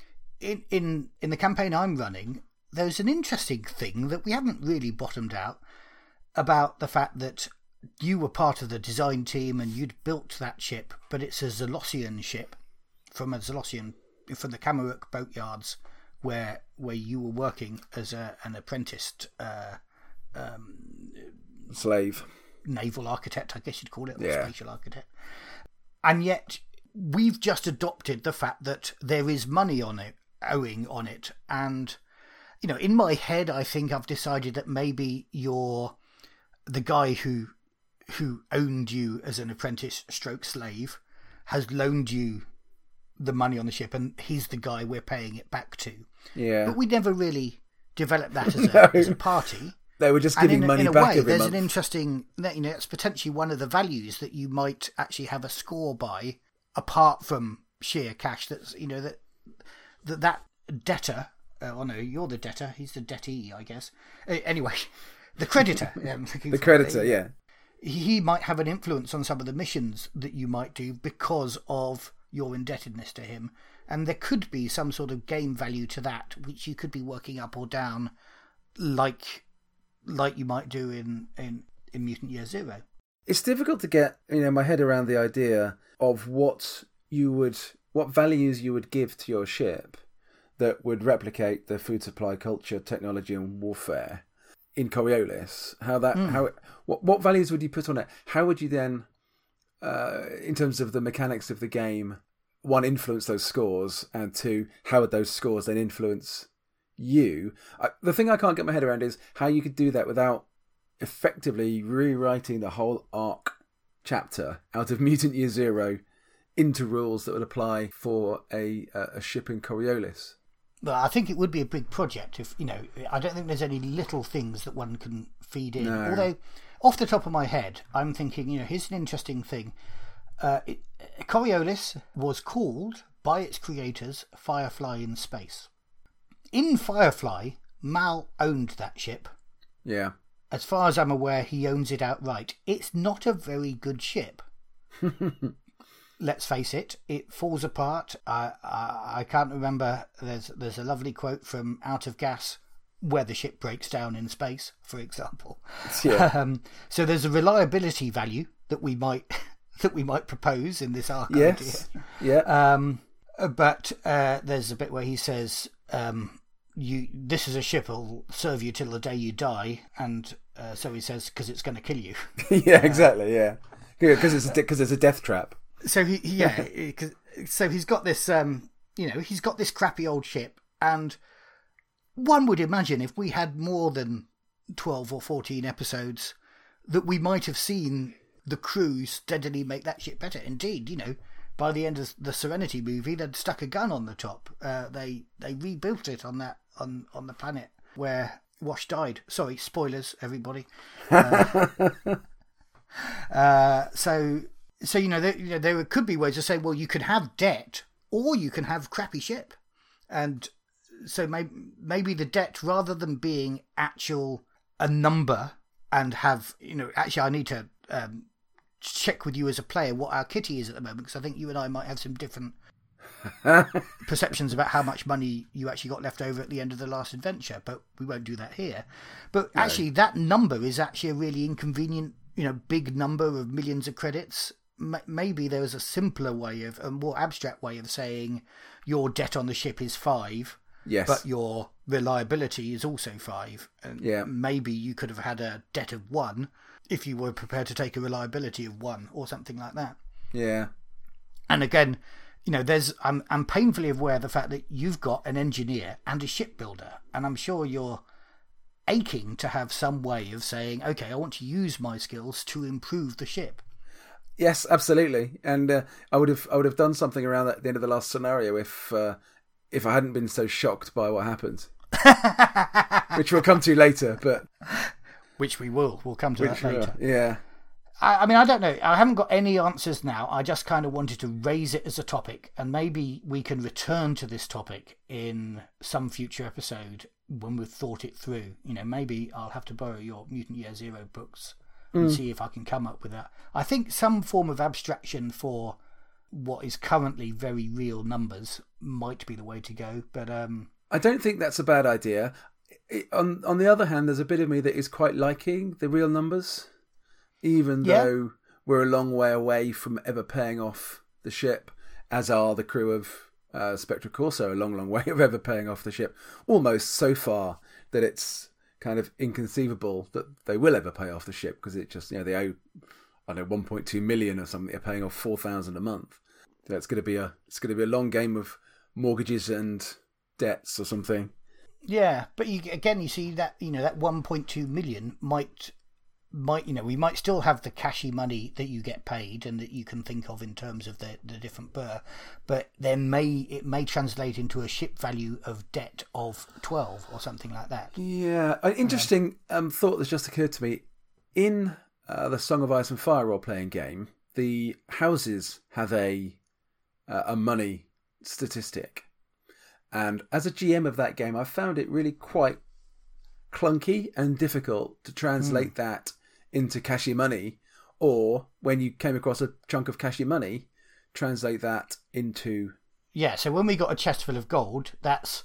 in the campaign I'm running, there's an interesting thing that we haven't really bottomed out about the fact that you were part of the design team and you'd built that ship, but it's a Zolossian ship from the Kamaruk boatyards where you were working as an apprenticed slave, naval architect, I guess you'd call it, or spatial architect. And yet we've just adopted the fact that there is money owing on it, and in my head I think I've decided that maybe you're the guy who owned you as an apprentice stroke slave has loaned you the money on the ship, and he's the guy we're paying it back to. Yeah. But we never really developed that as a party. They were just giving money back every month. There's an interesting, it's potentially one of the values that you might actually have a score by. apart from sheer cash. That's that debtor. Oh no, you're the debtor. He's the debtee, I guess. Anyway, the creditor. The creditor, yeah. He might have an influence on some of the missions that you might do because of your indebtedness to him, and there could be some sort of game value to that, which you could be working up or down, like you might do in Mutant Year Zero. It's difficult to get my head around the idea of what values you would give to your ship that would replicate the food supply, culture, technology, and warfare in Coriolis. What values would you put on it? How would you then, in terms of the mechanics of the game, one, influence those scores, and two, how would those scores then influence you? The thing I can't get my head around is how you could do that without effectively rewriting the whole arc chapter out of Mutant Year Zero into rules that would apply for a ship in Coriolis. Well, I think it would be a big project. If I don't think there's any little things that one can feed in. No. Although, off the top of my head, I'm thinking, here's an interesting thing. Coriolis was called by its creators Firefly in Space. In Firefly, Mal owned that ship. Yeah. As far as I'm aware, he owns it outright. It's not a very good ship. Let's face it, it falls apart. I can't remember. There's a lovely quote from Out of Gas where the ship breaks down in space, for example. Yeah. So there's a reliability value that we might propose in this arc. Yes. Idea. Yeah. But there's a bit where he says, this is a ship that'll serve you till the day you die, and so he says, because it's going to kill you. Yeah, exactly. Yeah, because it's a death trap. So so he's got this, he's got this crappy old ship, and one would imagine if we had more than 12 or 14 episodes, that we might have seen the crew steadily make that ship better. Indeed, by the end of the Serenity movie, they'd stuck a gun on the top. They rebuilt it on the planet where Wash died. Sorry, spoilers, everybody. So there could be ways of saying, well, you could have debt or you can have crappy ship, and so maybe the debt, rather than being a number and have actually I need to check with you as a player what our kitty is at the moment, because I think you and I might have some different perceptions about how much money you actually got left over at the end of the last adventure, but we won't do that here. But no. Actually, that number is actually a really inconvenient, big number of millions of credits. Maybe there was a simpler way a more abstract way of saying your debt on the ship is 5, yes, but your reliability is also 5. And maybe you could have had a debt of 1 if you were prepared to take a reliability of 1 or something like that. Yeah. And again, I'm painfully aware of the fact that you've got an engineer and a shipbuilder, and I'm sure you're aching to have some way of saying, okay, I want to use my skills to improve the ship. Yes, absolutely. And I would have done something around that at the end of the last scenario if I hadn't been so shocked by what happened, which we'll come to later. But which we will. We'll come to that later. Yeah. I mean, I don't know. I haven't got any answers now. I just kind of wanted to raise it as a topic, and maybe we can return to this topic in some future episode when we've thought it through. Maybe I'll have to borrow your Mutant Year Zero books and see if I can come up with that. I think some form of abstraction for what is currently very real numbers might be the way to go. But I don't think that's a bad idea. On the other hand, there's a bit of me that is quite liking the real numbers, even though we're a long way away from ever paying off the ship, as are the crew of Spectre Corso, a long, long way of ever paying off the ship. Almost so far that it's kind of inconceivable that they will ever pay off the ship, because it just, they owe, 1.2 million or something. They're paying off 4,000 a month. So it's going to be a long game of mortgages and debts or something. Yeah, but you see that that 1.2 million might we might still have the cashy money that you get paid and that you can think of in terms of the different burr, but it may translate into a ship value of debt of 12 or something like that. Yeah, an interesting thought that's just occurred to me. In the Song of Ice and Fire role-playing game, the houses have a a money statistic. And as a GM of that game, I found it really quite clunky and difficult to translate that into cashy money, or when you came across a chunk of cashy money, translate that into... Yeah, so when we got a chest full of gold, that's,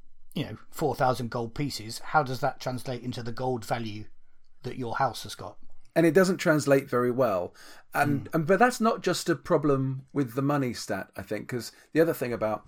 4,000 gold pieces. How does that translate into the gold value that your house has got? And it doesn't translate very well. But that's not just a problem with the money stat, I think, because the other thing about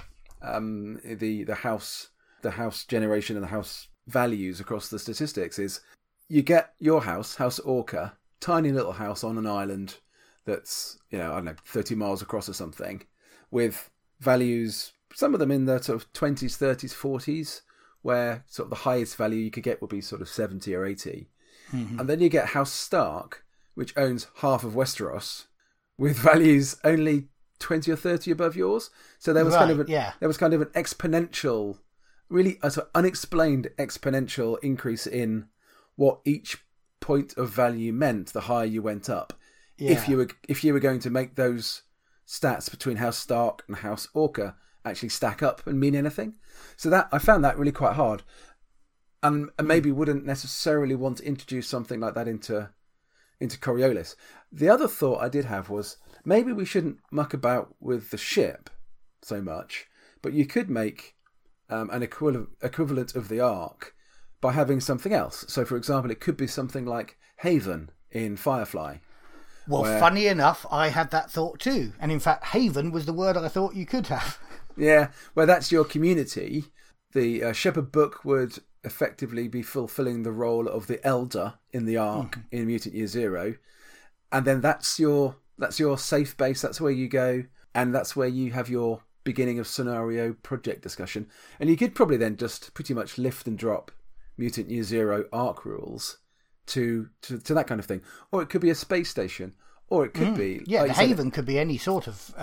the house generation and the house values across the statistics is you get your house Orca, tiny little house on an island that's 30 miles across or something, with values, some of them in the sort of 20s, 30s, 40s, where sort of the highest value you could get would be sort of 70 or 80. Mm-hmm. And then you get House Stark, which owns half of Westeros, with values only 20 or 30 above yours. So there was there was kind of an exponential, really a sort of unexplained exponential increase in what each point of value meant the higher you went up. Yeah. If you were going to make those stats between House Stark and House Orca actually stack up and mean anything. So that I found that really quite hard. And maybe wouldn't necessarily want to introduce something like that into Coriolis. The other thought I did have was maybe we shouldn't muck about with the ship so much, but you could make an equivalent of the Ark by having something else. So, for example, it could be something like Haven in Firefly. Well, funny enough, I had that thought too. And in fact, Haven was the word I thought you could have. Yeah, where that's your community. The Shepherd Book would effectively be fulfilling the role of the elder in the Ark in Mutant Year Zero, and then that's your safe base. That's where you go, and that's where you have your beginning of scenario project discussion. And you could probably then just pretty much lift and drop Mutant Year Zero Ark rules to that kind of thing, or it could be a space station, or it could be the Haven could be any sort of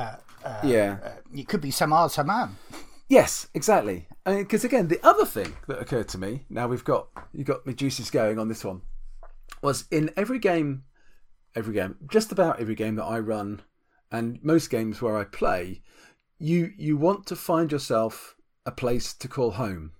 it could be Samar Saman. Yes, exactly. Because again, the other thing that occurred to me, now you got my juices going on this one, was in every game, just about every game that I run, and most games where I play, you want to find yourself a place to call home.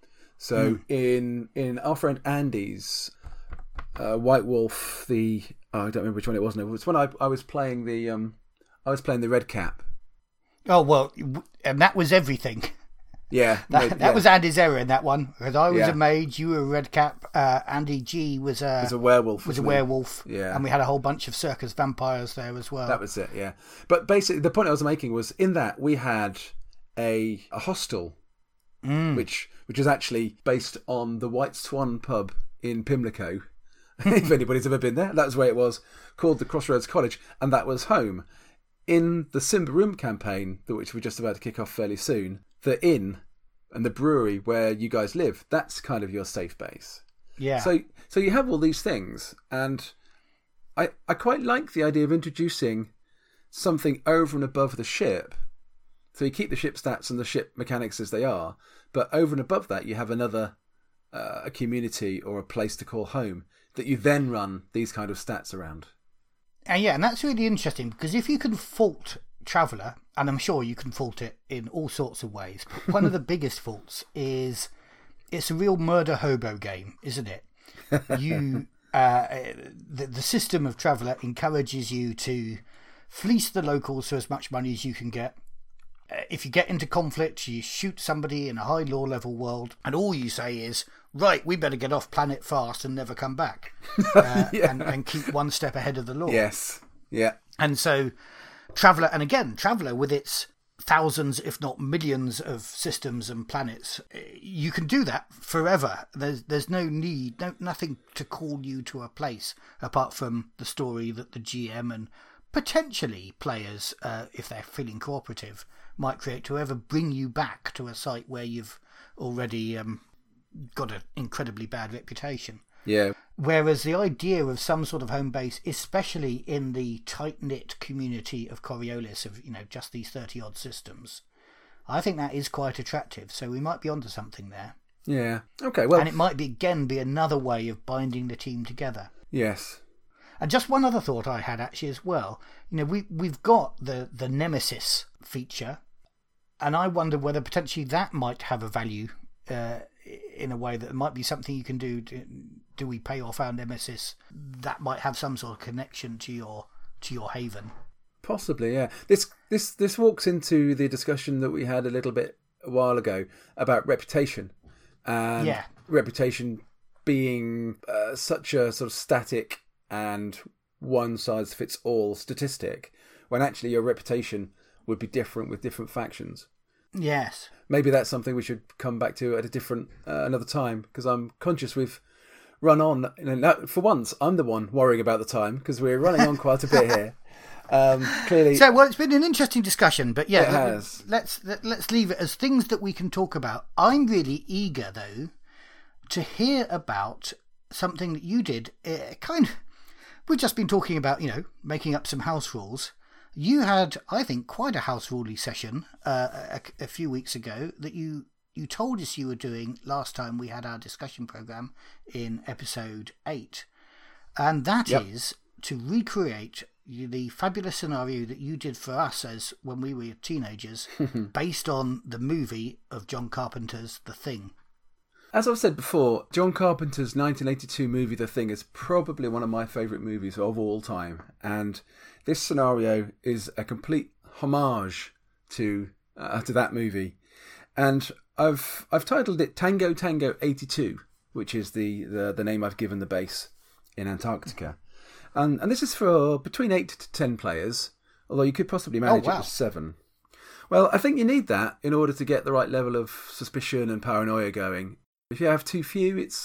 So in our friend Andy's White Wolf, I don't remember which one it was. It was when I was playing the Red Cap. Oh, well, and that was everything. Yeah. That was Andy's error in that one. Because I was a mage, you were a red cap, Andy G was a werewolf. Yeah. And we had a whole bunch of circus vampires there as well. That was it, yeah. But basically, the point I was making was, in that, we had a hostel, which is actually based on the White Swan pub in Pimlico. If anybody's ever been there, that's where it was, called the Crossroads College, and that was home. In the Symbaroum campaign, which we're just about to kick off fairly soon, the inn and the brewery where you guys live, that's kind of your safe base. Yeah. So you have all these things, and I quite like the idea of introducing something over and above the ship. So you keep the ship stats and the ship mechanics as they are, but over and above that you have another a community or a place to call home that you then run these kind of stats around. And that's really interesting, because if you can fault Traveller, and I'm sure you can fault it in all sorts of ways, but one of the biggest faults is it's a real murder hobo game, isn't it? You the system of Traveller encourages you to fleece the locals for as much money as you can get. If you get into conflict, you shoot somebody in a high law level world, and all you say is, right, we better get off planet fast and never come back, and keep one step ahead of the law. Yes, yeah. And so Traveller with its thousands, if not millions of systems and planets, you can do that forever. There's no need, nothing to call you to a place apart from the story that the GM and potentially players, if they're feeling cooperative, might create to ever bring you back to a site where you've already got an incredibly bad reputation. Yeah. Whereas the idea of some sort of home base, especially in the tight-knit community of Coriolis, of just these 30-odd systems, I think that is quite attractive. So we might be onto something there. Yeah. Okay. Well, and it might be another way of binding the team together. Yes. And just one other thought I had actually as well. We've got the nemesis feature, and I wonder whether potentially that might have a value in a way that might be something you can do. Do we pay off our nemesis? That might have some sort of connection to your haven. Possibly, yeah. This walks into the discussion that we had a while ago about reputation, and reputation being such a sort of static and one-size-fits-all statistic, when actually your reputation would be different with different factions. Yes. Maybe that's something we should come back to at a different another time, because I'm conscious we've run on. For once, I'm the one worrying about the time, because we're running on quite a bit here. Clearly. So, well, it's been an interesting discussion, but yeah, it has. Let's leave it as things that we can talk about. I'm really eager, though, to hear about something that you did. We've just been talking about, making up some house rules. You had, I think, quite a house ruley session a few weeks ago that you told us you were doing last time we had our discussion program in episode 8. And that is to recreate the fabulous scenario that you did for us as when we were teenagers, based on the movie of John Carpenter's The Thing. As I've said before, John Carpenter's 1982 movie The Thing is probably one of my favourite movies of all time, and this scenario is a complete homage to that movie. And I've titled it Tango Tango 82, which is the name I've given the base in Antarctica. And this is for between 8 to 10 players, although you could possibly manage it with 7. Well, I think you need that in order to get the right level of suspicion and paranoia going. If you have too few, it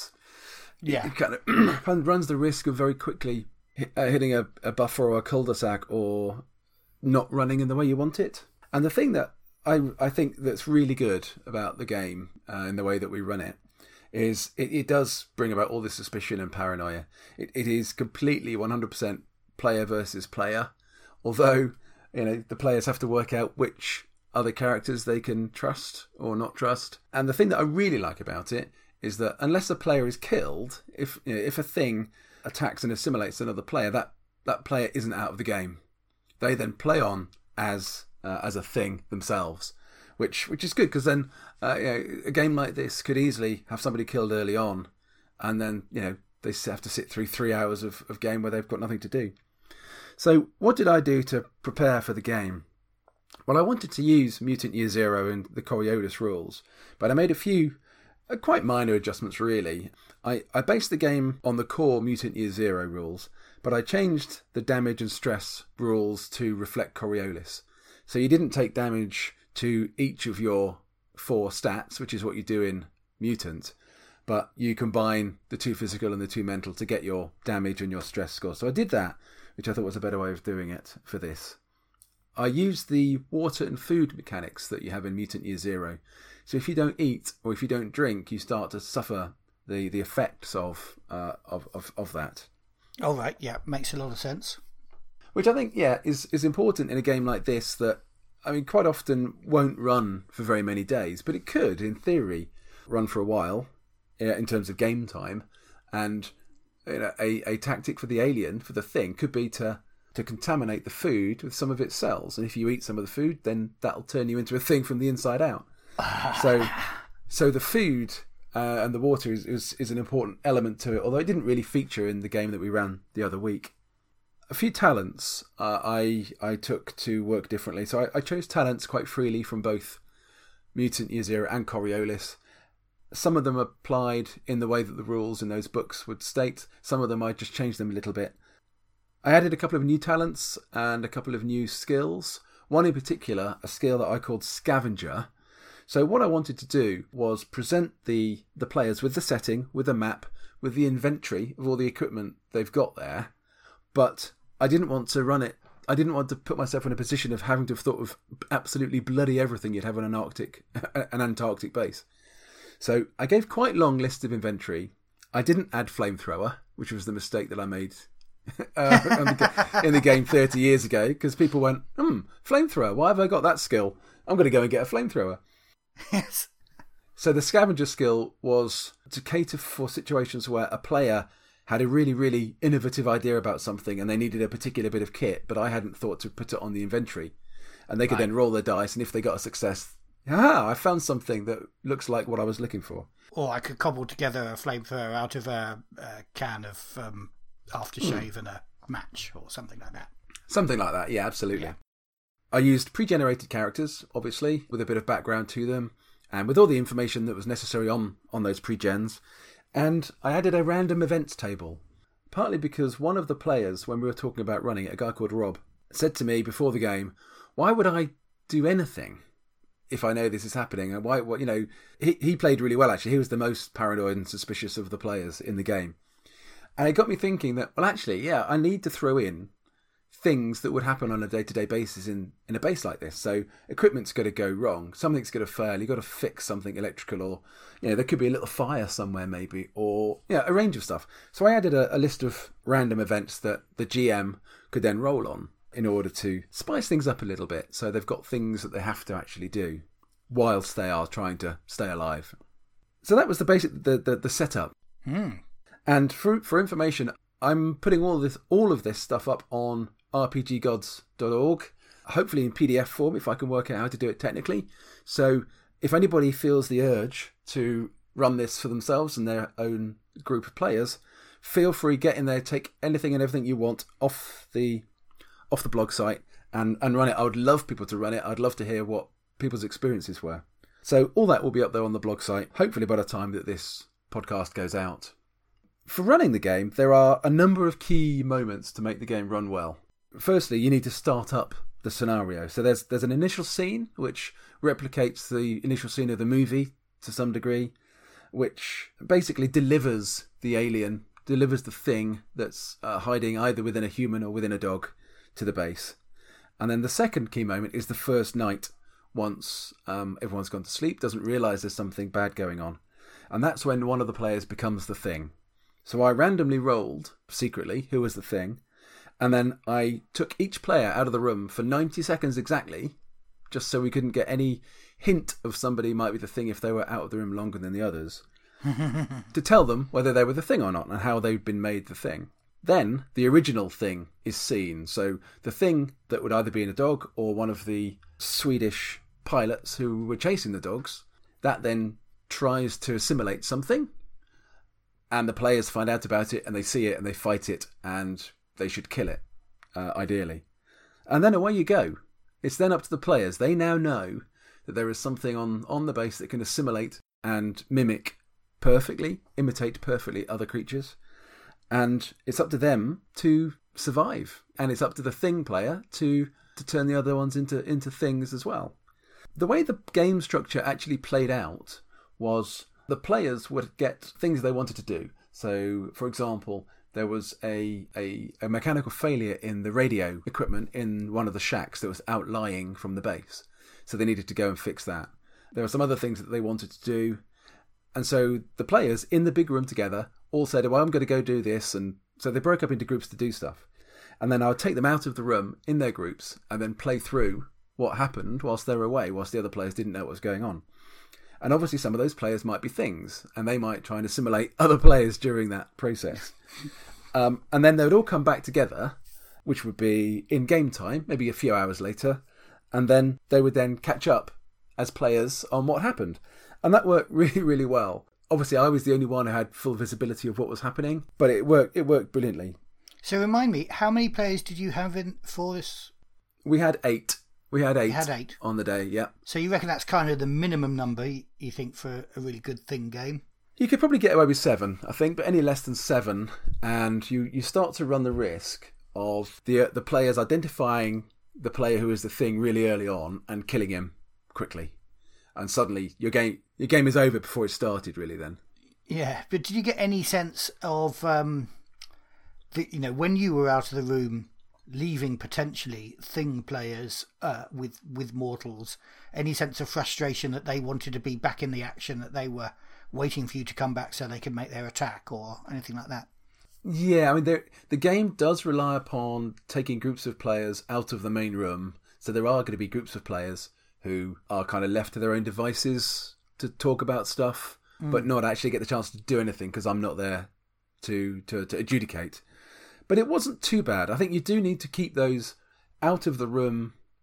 kind of runs the risk of very quickly hitting a buffer or a cul-de-sac, or not running in the way you want it. And the thing that I think that's really good about the game, in the way that we run it, is it does bring about all this suspicion and paranoia. It is completely 100% player versus player, although the players have to work out which other characters they can trust or not trust. And the thing that I really like about it is that unless a player is killed, if a thing attacks and assimilates another player, that player isn't out of the game. They then play on as a thing themselves, which is good, because then a game like this could easily have somebody killed early on, and then they have to sit through 3 hours of game where they've got nothing to do. So what did I do to prepare for the game? Well, I wanted to use Mutant Year Zero and the Coriolis rules, but I made a few quite minor adjustments, really. I based the game on the core Mutant Year Zero rules, but I changed the damage and stress rules to reflect Coriolis. So you didn't take damage to each of your 4 stats, which is what you do in Mutant, but you combine the 2 physical and the 2 mental to get your damage and your stress score. So I did that, which I thought was a better way of doing it for this. I used the water and food mechanics that you have in Mutant Year Zero. So if you don't eat or if you don't drink, you start to suffer the effects of that. All right, yeah, makes a lot of sense. Which I think, is important in a game like this that, quite often won't run for very many days, but it could, in theory, run for a while in terms of game time. And a tactic for the alien, for the thing, could be to contaminate the food with some of its cells, and if you eat some of the food, then that'll turn you into a thing from the inside out. So the food and the water is an important element to it, although it didn't really feature in the game that we ran the other week. A few talents I took to work differently, so I chose talents quite freely from both Mutant Year Zero and Coriolis. Some of them applied in the way that the rules in those books would state. Some of them I just changed them a little bit. I added a couple of new talents and a couple of new skills. One in particular, a skill that I called Scavenger. So what I wanted to do was present the players with the setting, with a map, with the inventory of all the equipment they've got there. But I didn't want to run it. I didn't want to put myself in a position of having to have thought of absolutely bloody everything you'd have on an Antarctic base. So I gave quite a long list of inventory. I didn't add flamethrower, which was the mistake that I made in the game 30 years ago, because people went, flamethrower, why have I got that skill? I'm going to go and get a flamethrower. Yes. So the scavenger skill was to cater for situations where a player had a really, really innovative idea about something and they needed a particular bit of kit, but I hadn't thought to put it on the inventory. and they could then roll their dice, and if they got a success, I found something that looks like what I was looking for. Or I could cobble together a flamethrower out of a can of aftershave and a match or something like that. Something like that, yeah, absolutely. Yeah. I used pre-generated characters, obviously, with a bit of background to them, and with all the information that was necessary on those pre-gens. And I added a random events table, partly because one of the players, when we were talking about running it, a guy called Rob, said to me before the game, why would I do anything if I know this is happening? And why, he played really well, actually. He was the most paranoid and suspicious of the players in the game. And it got me thinking that, well, actually, yeah, I need to throw in things that would happen on a day-to-day basis in a base like this. So equipment's going to go wrong, something's going to fail, you've got to fix something electrical, or there could be a little fire somewhere maybe, or a range of stuff. So I added a list of random events that the GM could then roll on in order to spice things up a little bit, so they've got things that they have to actually do whilst they are trying to stay alive. So that was the basic the setup. And for information, I'm putting all of this stuff up on rpggods.org, hopefully in PDF form if I can work out how to do it technically. So if anybody feels the urge to run this for themselves and their own group of players, feel free, get in there, take anything and everything you want off the blog site and run it. I would love people to run it. I'd love to hear what people's experiences were. So all that will be up there on the blog site, hopefully by the time that this podcast goes out. For running the game, there are a number of key moments to make the game run well. Firstly, you need to start up the scenario. So there's an initial scene which replicates the initial scene of the movie to some degree, which basically delivers the thing that's hiding either within a human or within a dog to the base. And then the second key moment is the first night, once everyone's gone to sleep, doesn't realise there's something bad going on. And that's when one of the players becomes the thing. So I randomly rolled, secretly, who was the thing, and then I took each player out of the room for 90 seconds exactly, just so we couldn't get any hint of somebody might be the thing if they were out of the room longer than the others, to tell them whether they were the thing or not and how they'd been made the thing. Then the original thing is seen. So the thing that would either be in a dog or one of the Swedish pilots who were chasing the dogs, that then tries to assimilate something, and the players find out about it and they see it and they fight it and they should kill it, ideally. And then away you go. It's then up to the players. They now know that there is something on the base that can assimilate and mimic perfectly, imitate perfectly other creatures. And it's up to them to survive. And it's up to the thing player to turn the other ones into things as well. The way the game structure actually played out was the players would get things they wanted to do. So, for example, there was a mechanical failure in the radio equipment in one of the shacks that was outlying from the base. So they needed to go and fix that. There were some other things that they wanted to do. And so the players in the big room together all said, well, I'm going to go do this. And so they broke up into groups to do stuff. And then I would take them out of the room in their groups and then play through what happened whilst they were away, whilst the other players didn't know what was going on. And obviously some of those players might be things, and they might try and assimilate other players during that process. And then they would all come back together, which would be in game time, maybe a few hours later, and then they would then catch up as players on what happened. And that worked really, really well. Obviously, I was the only one who had full visibility of what was happening, but it worked brilliantly. So remind me, how many players did you have in for this? We had 8. We had 8. You had 8 on the day, yeah. So you reckon that's kind of the minimum number you think for a really good thing game? You could probably get away with 7, I think, but any less than 7, and you start to run the risk of the players identifying the player who is the thing really early on and killing him quickly, and suddenly your game is over before it started. Really, then. Yeah, but did you get any sense of when you were out of the room, leaving potentially thing players with mortals, any sense of frustration that they wanted to be back in the action, that they were waiting for you to come back so they could make their attack or anything like that? Yeah, I mean, the game does rely upon taking groups of players out of the main room, so there are going to be groups of players who are kind of left to their own devices to talk about stuff, but not actually get the chance to do anything because I'm not there to adjudicate. But it wasn't too bad. I think you do need to keep those out of the room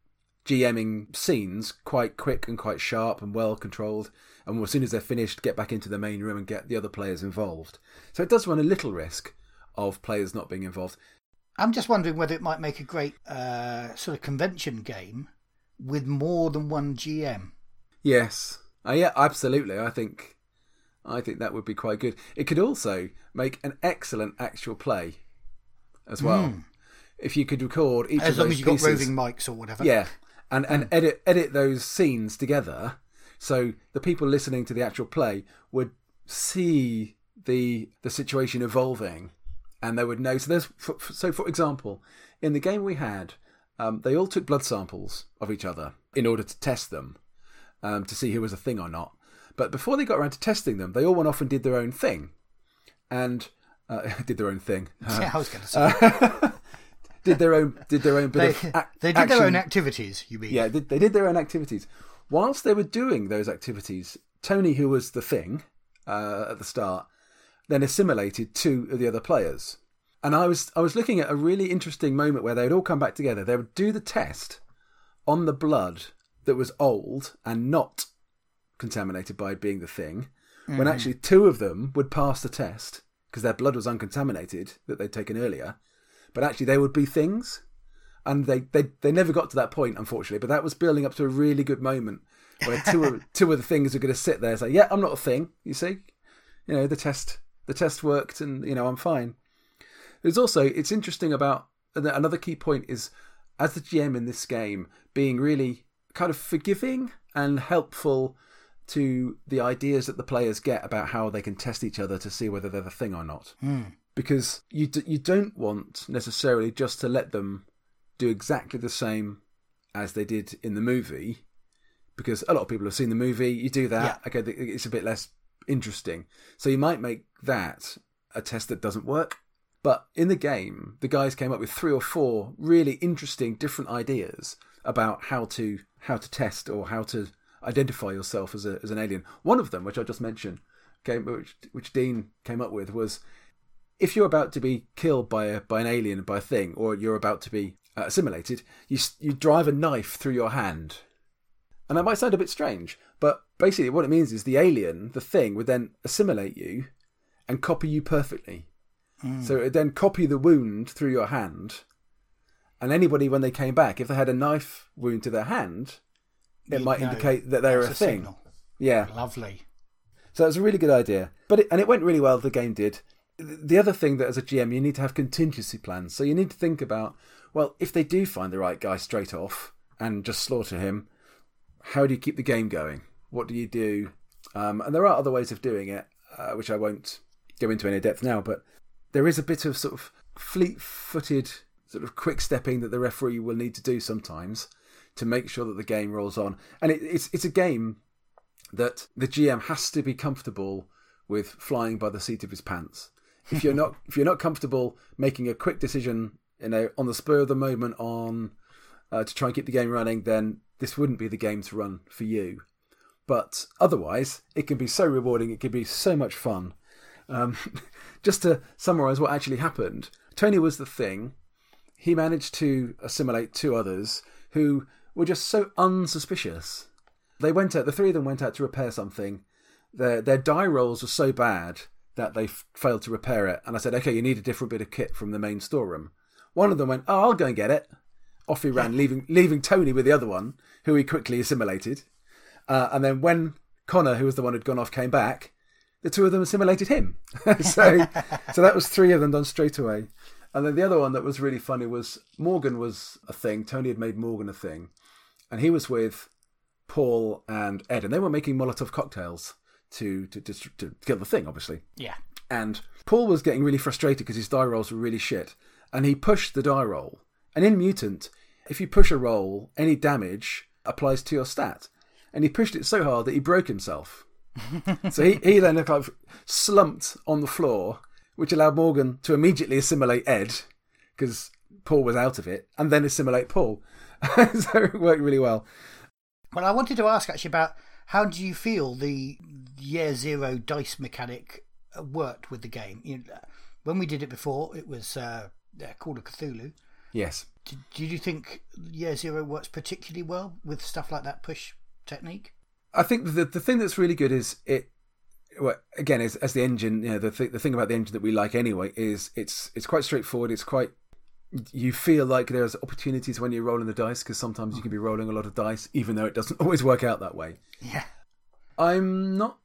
GMing scenes quite quick and quite sharp and well controlled, and as soon as they're finished, get back into the main room and get the other players involved. So it does run a little risk of players not being involved. I'm just wondering whether it might make a great sort of convention game with more than one GM. Yes. Yeah, absolutely. I think that would be quite good. It could also make an excellent actual play as well. If you could record each of those pieces. As long as you've got roving mics or whatever. Yeah. And edit those scenes together, so the people listening to the actual play would see the situation evolving, and they would know. So for example, in the game we had, they all took blood samples of each other in order to test them, to see who was a thing or not. But before they got around to testing them, they all went off and did their own thing, did their own thing. Yeah, I was going to say. Did their own bit of they did action. their own activities, you mean? Yeah, they did their own activities. Whilst they were doing those activities, Tony, who was the thing at the start, then assimilated two of the other players. And I was looking at a really interesting moment where they would all come back together. They would do the test on the blood that was old and not contaminated by being the thing, when actually two of them would pass the test because their blood was uncontaminated that they'd taken earlier. But actually, they would be things, and they never got to that point, unfortunately. But that was building up to a really good moment where two of the things are going to sit there and say, "Yeah, I'm not a thing." You see, the test worked, and I'm fine. It's interesting about another key point is, as the GM in this game, being really kind of forgiving and helpful to the ideas that the players get about how they can test each other to see whether they're the thing or not. Because you don't want necessarily just to let them do exactly the same as they did in the movie, because a lot of people have seen the movie. You do that, okay, it's a bit less interesting. So you might make that a test that doesn't work. But in the game, the guys came up with 3 or 4 really interesting different ideas about how to test or how to identify yourself as an alien. One of them, which I just mentioned, which Dean came up with, was, if you're about to be killed by an alien, by a thing, or you're about to be assimilated, you drive a knife through your hand. And that might sound a bit strange, but basically what it means is the alien, the thing, would then assimilate you and copy you perfectly. So it would then copy the wound through your hand, and anybody, when they came back, if they had a knife wound to their hand, it might indicate that they're a thing. Signal. Yeah. Lovely. So it's a really good idea. And it went really well, the game did. The other thing that as a GM you need to have contingency plans. So you need to think about, well, if they do find the right guy straight off and just slaughter him, how do you keep the game going? What do you do? And there are other ways of doing it, which I won't go into any depth now, but there is a bit of sort of fleet-footed sort of quick stepping that the referee will need to do sometimes to make sure that the game rolls on. And it's a game that the GM has to be comfortable with flying by the seat of his pants. If you're not comfortable making a quick decision, on the spur of the moment to try and keep the game running, then this wouldn't be the game to run for you. But otherwise, it can be so rewarding. It can be so much fun. Just to summarise what actually happened, Tony was the thing. He managed to assimilate 2 others who were just so unsuspicious. The 3 of them went out to repair something. Their die rolls were so bad that they failed to repair it. And I said, okay, you need a different bit of kit from the main storeroom. One of them went, oh, I'll go and get it. Off he ran, leaving Tony with the other one, who he quickly assimilated. And then when Connor, who was the one who'd gone off, came back, the 2 of them assimilated him. so that was 3 of them done straight away. And then the other one that was really funny was Morgan was a thing. Tony had made Morgan a thing. And he was with Paul and Ed. And they were making Molotov cocktails to kill the thing, obviously. Yeah. And Paul was getting really frustrated because his die rolls were really shit. And he pushed the die roll. And in Mutant, if you push a roll, any damage applies to your stat. And he pushed it so hard that he broke himself. So he then kind of slumped on the floor, which allowed Morgan to immediately assimilate Ed, because Paul was out of it, and then assimilate Paul. So it worked really well. Well, I wanted to ask actually about how do you feel the Year Zero dice mechanic worked with the game? When we did it before, it was Call of Cthulhu. Yes. Do you think Year Zero works particularly well with stuff like that push technique? I think the thing that's really good is it. Well, again, as the engine, the thing about the engine that we like anyway is it's quite straightforward. It's quite. You feel like there's opportunities when you're rolling the dice, because sometimes you can be rolling a lot of dice, even though it doesn't always work out that way. Yeah, I'm not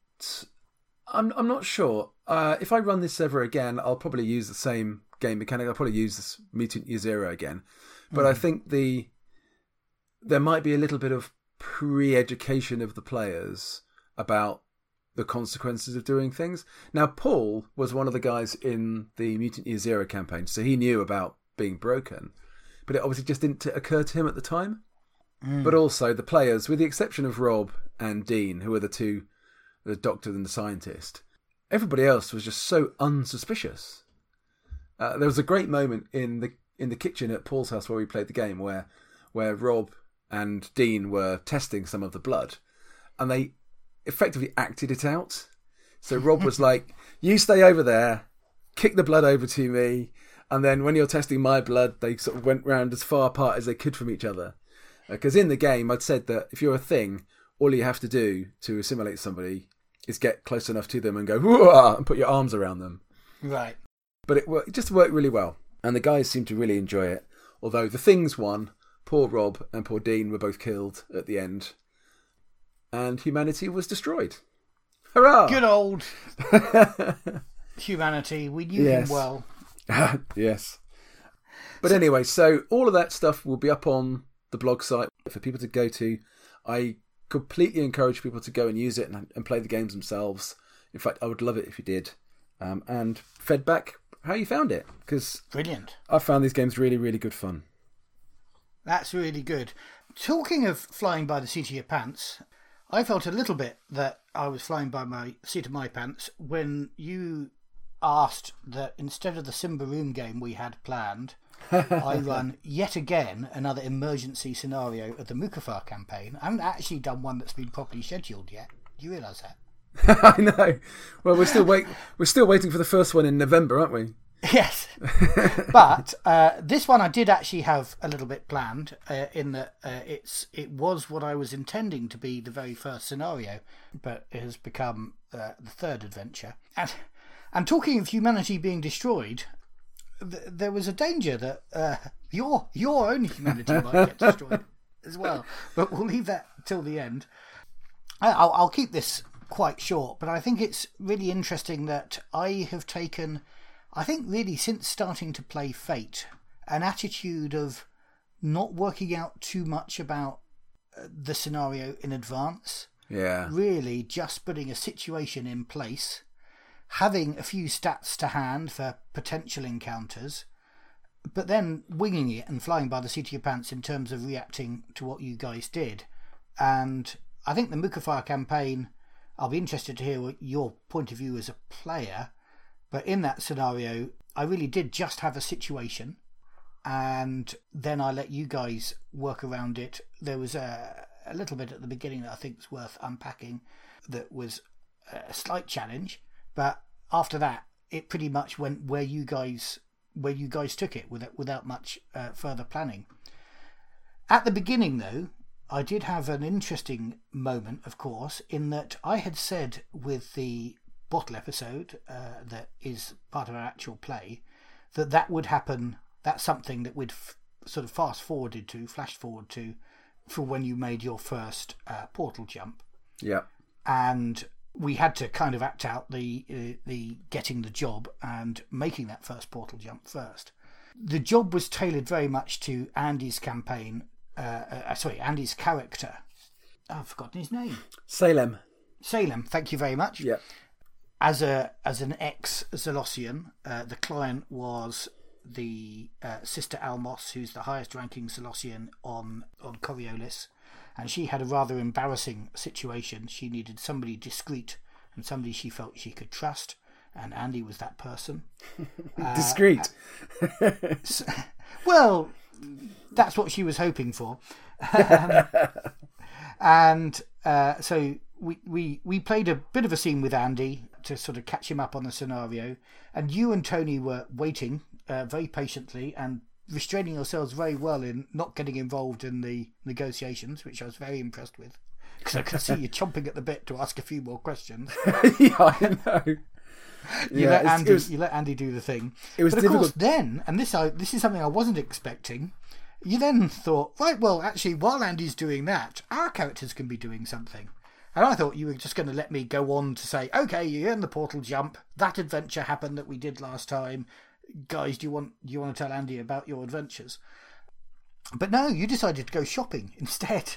sure. If I run this ever again, I'll probably use the same game mechanic. I'll probably use this Mutant Year Zero again, but I think there might be a little bit of pre-education of the players about the consequences of doing things. Now, Paul was one of the guys in the Mutant Year Zero campaign, so he knew about being broken, but it obviously just didn't occur to him at the time. But also the players, with the exception of Rob and Dean, who are the doctor and the scientist, everybody else was just so unsuspicious. There was a great moment in the kitchen at Paul's house where we played the game where Rob and Dean were testing some of the blood, and they effectively acted it out. So Rob was like, "You stay over there, kick the blood over to me." And then when you're testing my blood, they sort of went round as far apart as they could from each other. Because in the game, I'd said that if you're a thing, all you have to do to assimilate somebody is get close enough to them and go, "Whoa!" and put your arms around them. Right. But it just worked really well. And the guys seemed to really enjoy it. Although the things won, poor Rob and poor Dean were both killed at the end. And humanity was destroyed. Hurrah! Good old humanity. We knew him well. Yes. But anyway, so all of that stuff will be up on the blog site for people to go to. I completely encourage people to go and use it and play the games themselves. In fact, I would love it if you did. And fed back how you found it, because brilliant. I found these games really, really good fun. That's really good. Talking of flying by the seat of your pants, I felt a little bit that I was flying by my seat of my pants when you asked that instead of the Symbaroum game we had planned, I run yet again another emergency scenario of the Mukafar campaign. I haven't actually done one that's been properly scheduled yet. Do you realise that? I know. Well, we're still waiting for the first one in November, aren't we? Yes. But this one I did actually have a little bit planned in that it was what I was intending to be the very first scenario, but it has become the third adventure. And talking of humanity being destroyed, there was a danger that your own humanity might get destroyed as well. But we'll leave that till the end. I'll keep this quite short, but I think it's really interesting that I have taken, I think really since starting to play Fate, an attitude of not working out too much about the scenario in advance. Yeah. Really just putting a situation in place, having a few stats to hand for potential encounters, but then winging it and flying by the seat of your pants in terms of reacting to what you guys did. And I think the Mukafar campaign, I'll be interested to hear what your point of view as a player, but in that scenario, I really did just have a situation, and then I let you guys work around it. There was a little bit at the beginning that I think was worth unpacking that was a slight challenge, but after that, it pretty much went where you guys took it without much further planning. At the beginning, though, I did have an interesting moment, of course, in that I had said with the bottle episode that is part of our actual play, that would happen. That's something that we'd sort of flash forward to for when you made your first portal jump. Yeah. And we had to kind of act out the getting the job and making that first portal jump first. The job was tailored very much to Andy's campaign. Andy's character. Oh, I've forgotten his name. Salem. Thank you very much. Yeah. As an ex-Zolossian, the client was the Sister Almos, who's the highest-ranking Zolossian on Coriolis, and she had a rather embarrassing situation. She needed somebody discreet and somebody she felt she could trust, and Andy was that person. Discreet. Well, that's what she was hoping for. So we played a bit of a scene with Andy to sort of catch him up on the scenario, and you and Tony were waiting very patiently and restraining yourselves very well in not getting involved in the negotiations, which I was very impressed with, because I could see you chomping at the bit to ask a few more questions. Yeah, I know. You let Andy do the thing. It was but of difficult. course, then, and this is something I wasn't expecting. You then thought, right, well, actually, while Andy's doing that, our characters can be doing something. And I thought you were just going to let me go on to say, okay, you're in the portal jump. That adventure happened that we did last time. Guys, do you want to tell Andy about your adventures? But no, you decided to go shopping instead.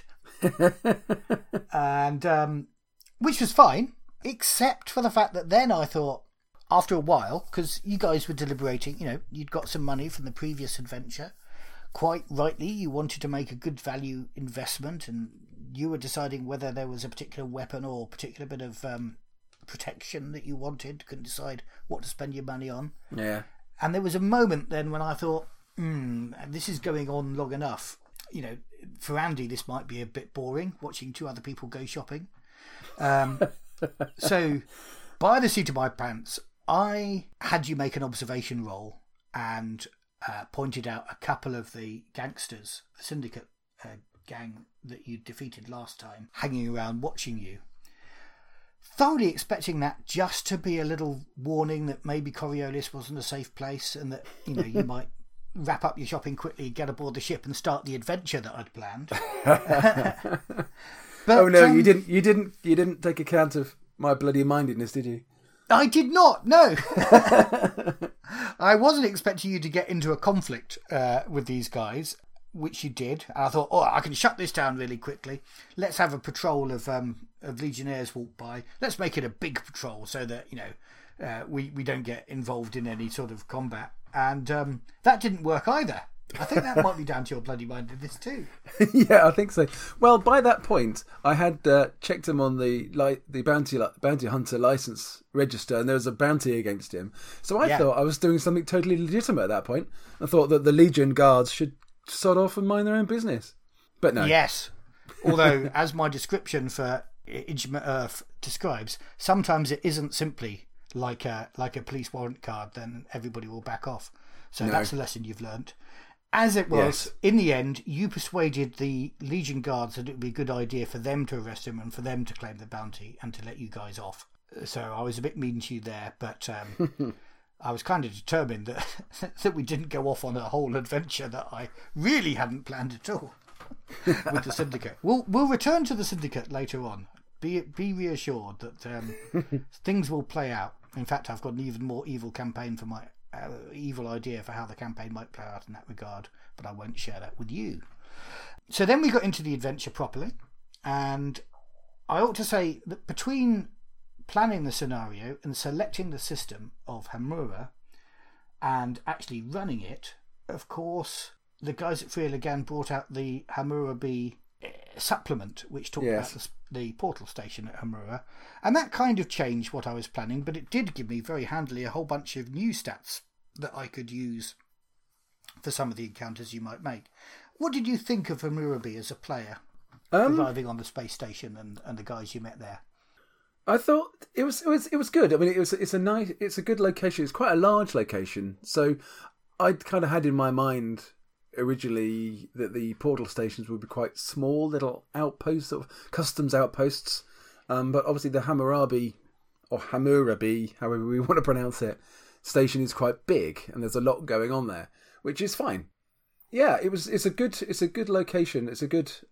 And which was fine, except for the fact that then I thought, after a while, because you guys were deliberating, you'd got some money from the previous adventure. Quite rightly, you wanted to make a good value investment, and you were deciding whether there was a particular weapon or a particular bit of protection that you wanted. Couldn't decide what to spend your money on. Yeah. And there was a moment then when I thought, this is going on long enough. For Andy, this might be a bit boring, watching two other people go shopping. So, by the seat of my pants, I had you make an observation roll and pointed out a couple of the gangsters, the syndicate gang that you defeated last time, hanging around watching you. Thoroughly expecting that just to be a little warning that maybe Coriolis wasn't a safe place, and that you might wrap up your shopping quickly, get aboard the ship, and start the adventure that I'd planned. But, oh no, you didn't take account of my bloody mindedness, did you? I did not, no. I wasn't expecting you to get into a conflict with these guys, which you did. And I thought, I can shut this down really quickly. Let's have a patrol of Legionnaires walk by. Let's make it a big patrol so that, we don't get involved in any sort of combat. And that didn't work either. I think that might be down to your bloody mindedness too. Yeah, I think so. Well, by that point, I had checked him on the bounty hunter license register, and there was a bounty against him. So I thought I was doing something totally legitimate at that point. I thought that the Legion guards should sod off and mind their own business. But no. Yes. Although, as my description for Idgma Earth describes, sometimes it isn't simply like a police warrant card, then everybody will back off. So that's a lesson you've learnt. As it was, in the end, you persuaded the Legion guards that it would be a good idea for them to arrest him and for them to claim the bounty and to let you guys off. So I was a bit mean to you there, but I was kind of determined that we didn't go off on a whole adventure that I really hadn't planned at all with the Syndicate. We'll return to the Syndicate later on. Be reassured that things will play out. In fact, I've got an even more evil campaign for my evil idea for how the campaign might play out in that regard, but I won't share that with you. So then we got into the adventure properly, and I ought to say that between planning the scenario and selecting the system of Hamura and actually running it, of course, the guys at Free Lagan brought out the Hammurabi supplement, which talked about the portal station at Hamura, and that kind of changed what I was planning, but it did give me very handily a whole bunch of new stats that I could use for some of the encounters you might make. What did you think of Hammurabi as a player, arriving on the space station and the guys you met there? I thought it was good. I mean, it's a good location. It's quite a large location, so I'd kind of had in my mind originally that the portal stations would be quite small little outposts, sort of customs outposts, but obviously the Hammurabi or Hammurabi, however we want to pronounce it, station is quite big, and there's a lot going on there, which is fine. Yeah, it's a good location. It's a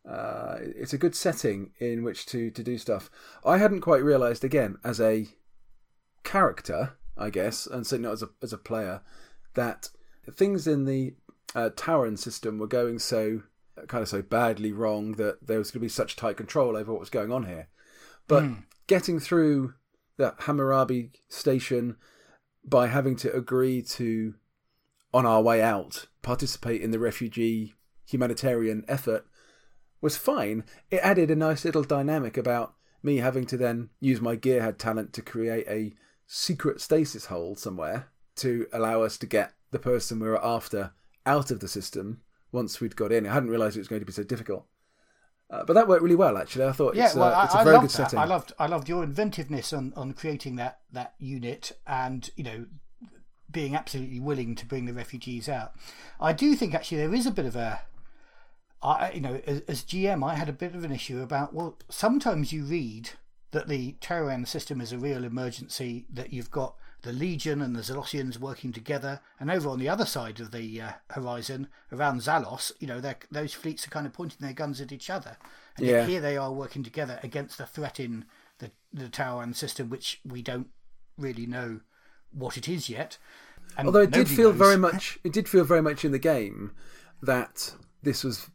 good setting in which to do stuff. I hadn't quite realised, again, as a character, I guess, and certainly not as a player, that things in the Tauran system were going so badly wrong that there was going to be such tight control over what was going on here. But getting through the Hammurabi station by having to agree to, on our way out, participate in the refugee humanitarian effort was fine. It added a nice little dynamic about me having to then use my gearhead talent to create a secret stasis hole somewhere to allow us to get the person we were after out of the system once we'd got in. I hadn't realised it was going to be so difficult. But that worked really well, actually. I thought it's a very good setting. I loved your inventiveness on creating that unit, and being absolutely willing to bring the refugees out. I do think actually there is a bit of a, as GM, I had a bit of an issue about, well, sometimes you read that the Tauran system is a real emergency, that you've got the Legion and the Zalosians working together, and over on the other side of the horizon, around Zalos, those fleets are kind of pointing their guns at each other. And yet here they are working together against the threat in the Tauran system, which we don't really know what it is yet. And although it did feel very much in the game that this was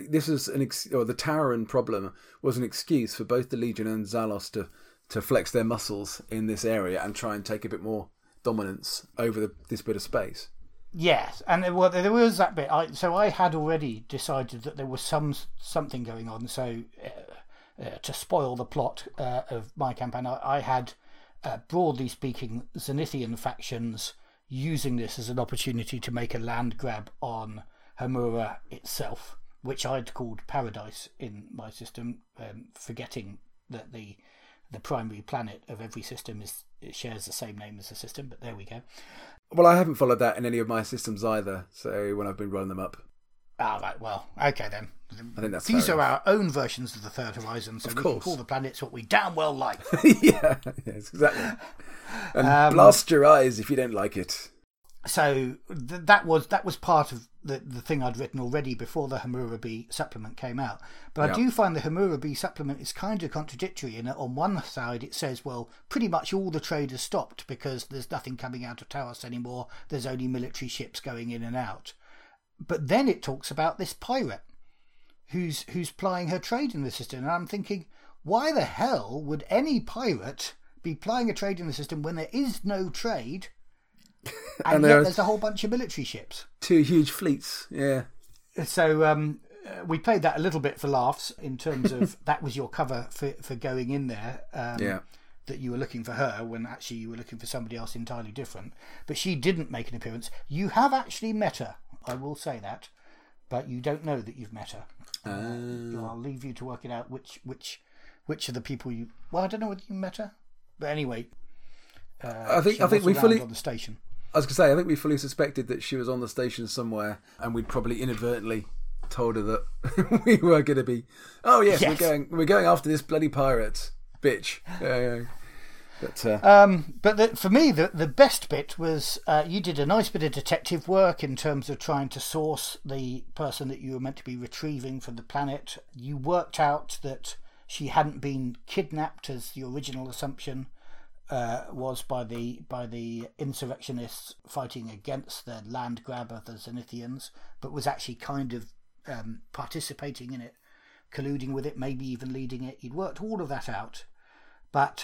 the Tauran problem was an excuse for both the Legion and Zalos to flex their muscles in this area and try and take a bit more dominance over this bit of space. Yes, and there was that bit. I had already decided that there was something going on. So to spoil the plot of my campaign, I had, broadly speaking, Zenithian factions using this as an opportunity to make a land grab on Hamura itself, which I'd called Paradise in my system, forgetting that the primary planet of every system shares the same name as the system, but there we go. Well, I haven't followed that in any of my systems either, so when I've been rolling them up. Ah, right, well, okay then. I think that's These are our own versions of the Third Horizon, so we can call the planets what we damn well like. Yes, exactly. And blast your eyes if you don't like it. So that was part of the thing I'd written already before the Hammurabi supplement came out. But I do find the Hammurabi supplement is kind of contradictory in that on one side it says, well, pretty much all the trade has stopped because there's nothing coming out of Taos anymore. There's only military ships going in and out. But then it talks about this pirate who's plying her trade in the system. And I'm thinking, why the hell would any pirate be plying a trade in the system when there is no trade? And yet there's a whole bunch of military ships. 2 huge fleets, yeah. So we played that a little bit for laughs in terms of that was your cover for going in there. That you were looking for her when actually you were looking for somebody else entirely different. But she didn't make an appearance. You have actually met her, I will say that. But you don't know that you've met her. I'll leave you to work it out which of the people you... Well, I don't know whether you met her. But anyway... I think we fully... on the station. I was going to say, I think we fully suspected that she was on the station somewhere, and we'd probably inadvertently told her that we were going to be. Oh yes. We're going after this bloody pirate, bitch. But for me, the best bit was you did a nice bit of detective work in terms of trying to source the person that you were meant to be retrieving from the planet. You worked out that she hadn't been kidnapped, as the original assumption was by the insurrectionists fighting against the land grab of the Zenithians, but was actually kind of participating in it, colluding with it, maybe even leading it. You'd worked all of that out. But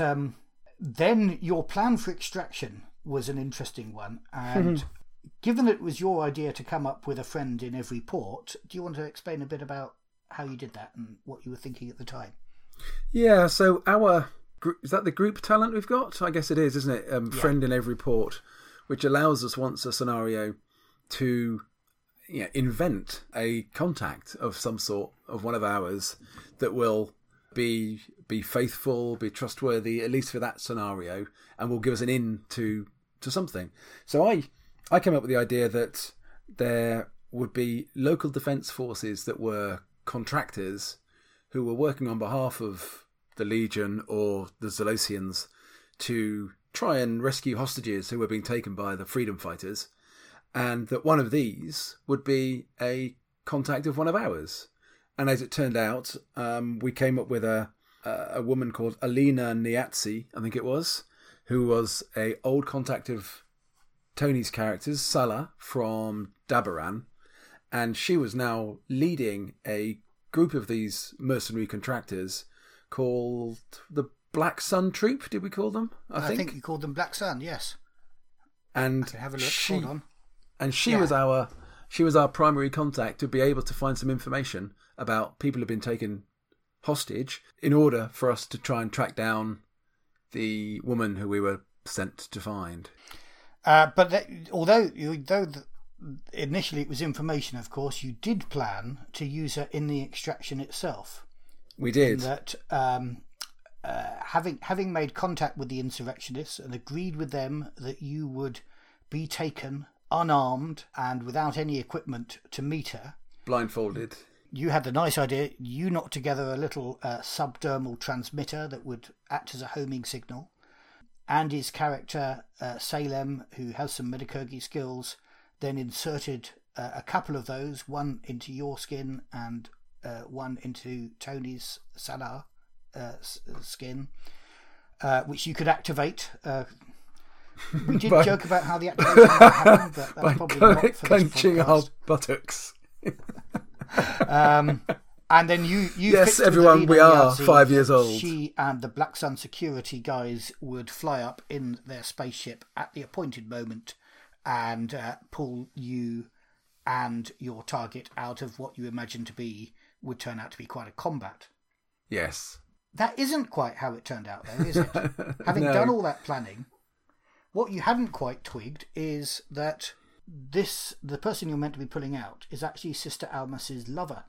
then your plan for extraction was an interesting one. And given that it was your idea to come up with a friend in every port, do you want to explain a bit about how you did that and what you were thinking at the time? Yeah, so is that the group talent we've got? I guess it is, isn't it? Friend in every port, which allows us, once a scenario, to invent a contact of some sort of one of ours that will be faithful, be trustworthy, at least for that scenario, and will give us an in to something. So I came up with the idea that there would be local defence forces that were contractors who were working on behalf of the Legion or the Zalosians to try and rescue hostages who were being taken by the freedom fighters, and that one of these would be a contact of one of ours. And as it turned out, we came up with a woman called Alina Niatsi, I think it was, who was a old contact of Tony's character's, Salah, from Dabaran, and she was now leading a group of these mercenary contractors called the Black Sun Troop, did we call them? I think you called them Black Sun, yes. And I can have a look. Hold on. And she was our primary contact to be able to find some information about people who've been taken hostage in order for us to try and track down the woman who we were sent to find. But although initially it was information, of course, you did plan to use her in the extraction itself. We did. In that, having made contact with the insurrectionists and agreed with them that you would be taken unarmed and without any equipment to meet her. Blindfolded. You had the nice idea. You knocked together a little subdermal transmitter that would act as a homing signal. Andy's character, Salem, who has some Metacurgy skills, then inserted a couple of those, one into your skin and one into Tony's Salar skin, which you could activate. We did joke about how the activation might happen, but that's probably not for this clenching our podcast. buttocks. And then you Yes, fixed with everyone, we Alina are Yazzie 5 years that old. She and the Black Sun security guys would fly up in their spaceship at the appointed moment and pull you and your target out of what you imagine to be, would turn out to be quite a combat. Yes. That isn't quite how it turned out, though, is it? Having No. done all that planning, what you hadn't quite twigged is that the person you're meant to be pulling out is actually Sister Almas's lover.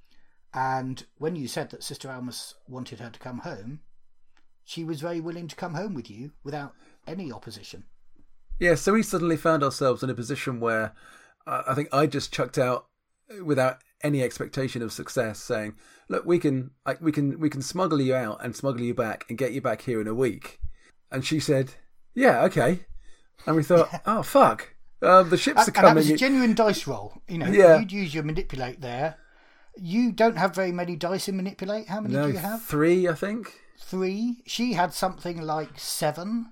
And when you said that Sister Almas wanted her to come home, she was very willing to come home with you without any opposition. Yeah, so we suddenly found ourselves in a position where I think I just chucked out without any expectation of success, saying, "Look, we can smuggle you out and smuggle you back and get you back here in a week." And she said, "Yeah, okay." And we thought, "Oh fuck, the ships are And coming." that was a genuine dice roll. You know, Yeah. You'd use your manipulate there. You don't have very many dice in manipulate. How many No, do you have? 3, I think. 3. She had something like 7.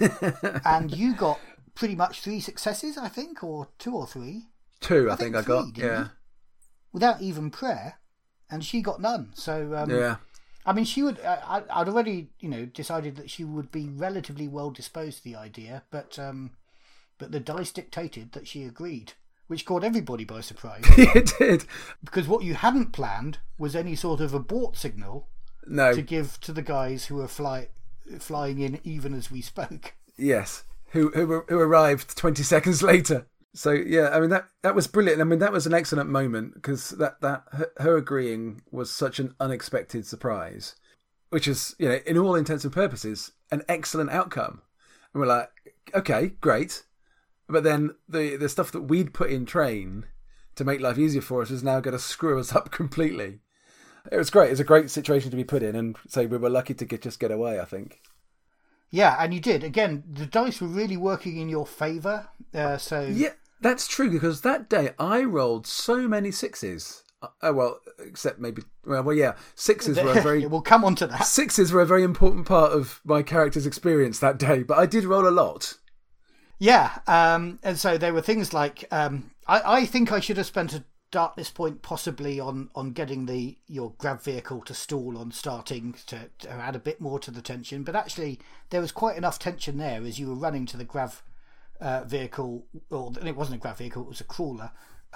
And you got pretty much 3 successes, I think, or 2 or 3. 2, I think I 3, got. didn't Yeah, you? Without even prayer. And she got none. So, yeah. I mean, she would. I'd already, decided that she would be relatively well disposed to the idea, but the dice dictated that she agreed, which caught everybody by surprise. It did. Because what you hadn't planned was any sort of abort signal No. to give to the guys who were flying in even as we spoke. Yes, who arrived 20 seconds later. So yeah, I mean that was brilliant. I mean that was an excellent moment because that her agreeing was such an unexpected surprise, which is in all intents and purposes an excellent outcome. And we're like, okay, great, but then the stuff that we'd put in train to make life easier for us is now going to screw us up completely. It was great. It was a great situation to be put in, and so we were lucky to just get away, I think. Yeah, and you did. Again, the dice were really working in your favour. So Yeah, that's true, because that day I rolled so many 6s. Oh, well, except maybe... Well, yeah, 6s were a very... we'll come on to that. 6s were a very important part of my character's experience that day, but I did roll a lot. Yeah, and so there were things like... I think I should have spent a darkness point possibly on getting your grav vehicle to stall on starting to add a bit more to the tension, but actually there was quite enough tension there as you were running to the grav vehicle, or it wasn't a grav vehicle, it was a crawler,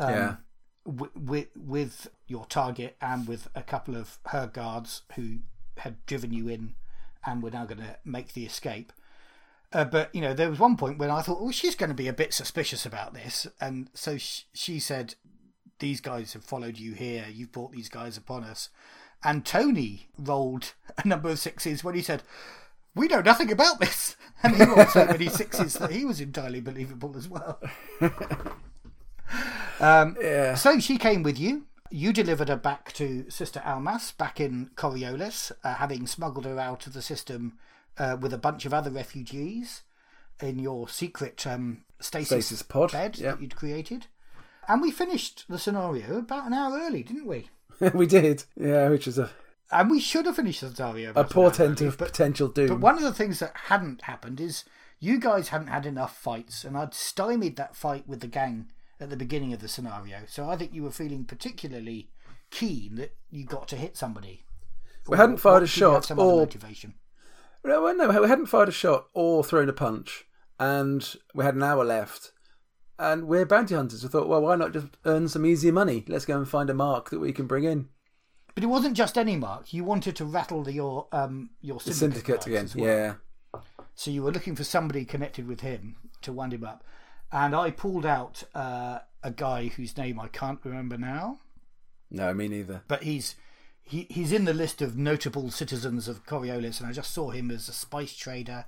with your target and with a couple of her guards who had driven you in and were now going to make the escape. But there was one point when I thought, she's going to be a bit suspicious about this, and so she said, "These guys have followed you here. You've brought these guys upon us." And Tony rolled a number of 6s when he said, "We know nothing about this." And he rolled so many 6s that he was entirely believable as well. So she came with you. You delivered her back to Sister Almas back in Coriolis, having smuggled her out of the system with a bunch of other refugees in your secret stasis pod bed that you'd created. And we finished the scenario about an hour early, didn't we? We did, yeah, which is And we should have finished the scenario a about portent an hour of early, potential doom. But one of the things that hadn't happened is you guys hadn't had enough fights, and I'd stymied that fight with the gang at the beginning of the scenario. So I think you were feeling particularly keen that you got to hit somebody. We hadn't fired a did you have shot some other or... motivation? No, we hadn't fired a shot or thrown a punch, and we had an hour left. And we're bounty hunters. We thought, well, why not just earn some easy money? Let's go and find a mark that we can bring in. But it wasn't just any mark. You wanted to rattle your syndicate again, as well. yeah. So you were looking for somebody connected with him to wind him up. And I pulled out a guy whose name I can't remember now. No, me neither. But he's in the list of notable citizens of Coriolis, and I just saw him as a spice trader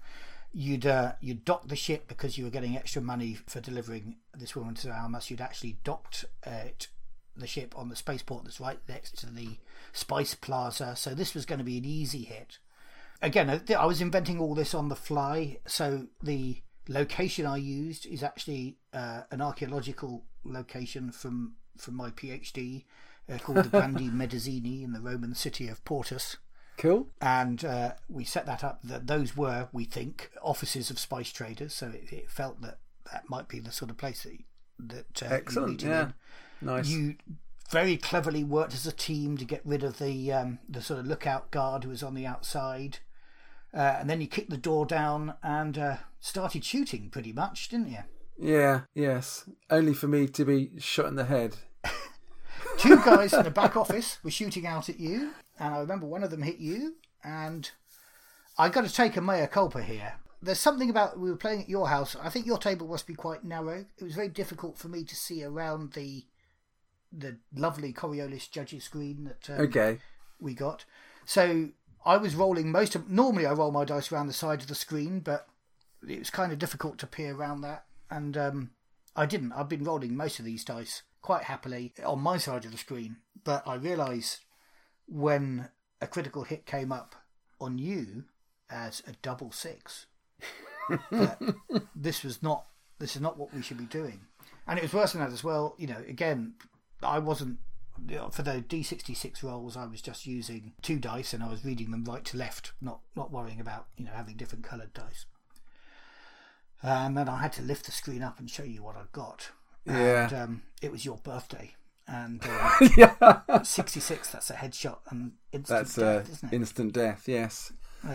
you'd dock the ship because you were getting extra money for delivering this woman to Almas. You'd actually docked the ship on the spaceport that's right next to the Spice Plaza. So this was going to be an easy hit. Again, I was inventing all this on the fly. So the location I used is actually an archaeological location from my PhD called the Grandi Medezzini in the Roman city of Portus. Cool. And we set that up. That those were, we think, offices of spice traders. So it felt that might be the sort of place that excellent. Yeah, in. Nice. You very cleverly worked as a team to get rid of the sort of lookout guard who was on the outside, and then you kicked the door down and started shooting. Pretty much, didn't you? Yeah. Yes. Only for me to be shot in the head. Two guys in the back office were shooting out at you, and I remember one of them hit you, and I got to take a mea culpa here. There's something about, we were playing at your house, I think your table must be quite narrow. It was very difficult for me to see around the lovely Coriolis judges screen that we got. So I was rolling normally I roll my dice around the side of the screen, but it was kind of difficult to peer around that, and I didn't. I've been rolling most of these dice quite happily on my side of the screen, but I realised when a critical hit came up on you as a double 6 that this is not what we should be doing. And it was worse than that as well. Again, I wasn't, for the D66 rolls, I was just using 2 dice and I was reading them right to left, not worrying about having different coloured dice. And then I had to lift the screen up and show you what I've got. Yeah. And it was your birthday. And 66, that's a headshot and instant death, isn't it? Instant death, yes.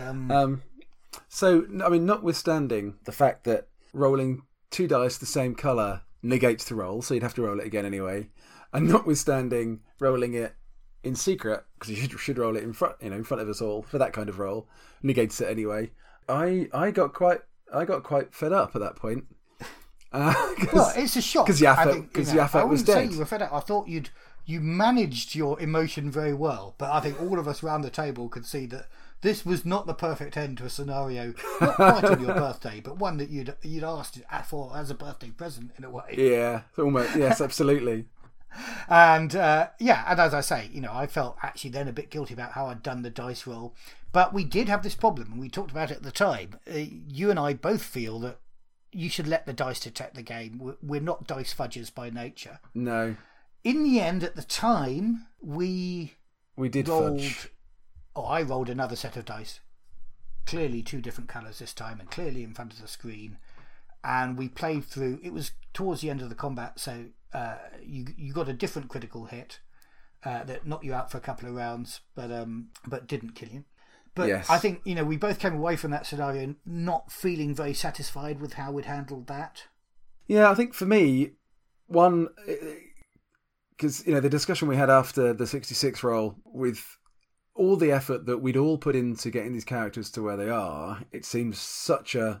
So, I mean, notwithstanding the fact that rolling 2 dice the same colour negates the roll, so you'd have to roll it again anyway, and notwithstanding rolling it in secret, because you should roll it in front of us all for that kind of roll, negates it anyway. I got quite fed up at that point. Well, it's a shock. Because Yafet was dead. I wouldn't say you were fed up. I thought you managed your emotion very well, but I think all of us around the table could see that this was not the perfect end to a scenario, not quite on your birthday, but one that you'd asked for as a birthday present in a way. Yeah, almost. Yes, absolutely. And and as I say, I felt actually then a bit guilty about how I'd done the dice roll, but we did have this problem, and we talked about it at the time. You and I both feel that you should let the dice detect the game. We're not dice fudgers by nature. No. In the end, at the time, we did rolled, fudge. I rolled another set of dice. Clearly 2 different colours this time, and clearly in front of the screen. And we played through. It was towards the end of the combat, so you got a different critical hit that knocked you out for a couple of rounds, but didn't kill you. But yes. I think, we both came away from that scenario not feeling very satisfied with how we'd handled that. Yeah, I think for me, one, because, the discussion we had after the 66 roll, with all the effort that we'd all put into getting these characters to where they are, it seems such a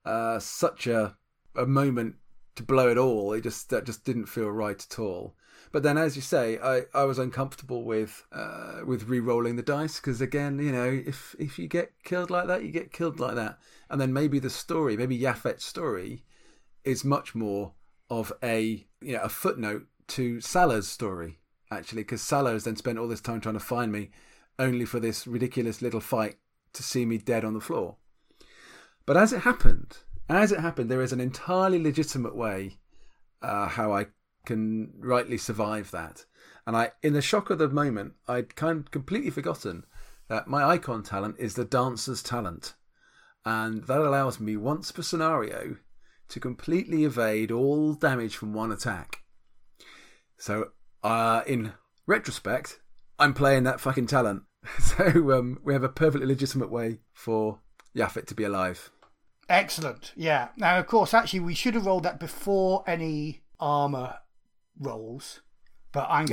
moment to blow it all. That just didn't feel right at all. But then, as you say, I was uncomfortable with re-rolling the dice, because again, if you get killed like that, you get killed like that. And then maybe Yafet's story is much more of a footnote to Salah's story, actually, because Salah has then spent all this time trying to find me, only for this ridiculous little fight to see me dead on the floor. But as it happened, there is an entirely legitimate way how I can rightly survive that. And in the shock of the moment, I'd kind of completely forgotten that my icon talent is the dancer's talent. And that allows me, once per scenario, to completely evade all damage from one attack. So, in retrospect, I'm playing that fucking talent. So, we have a perfectly legitimate way for Yafet to be alive. Excellent. Yeah. Now, of course, actually, we should have rolled that before any armour rolls, but I'm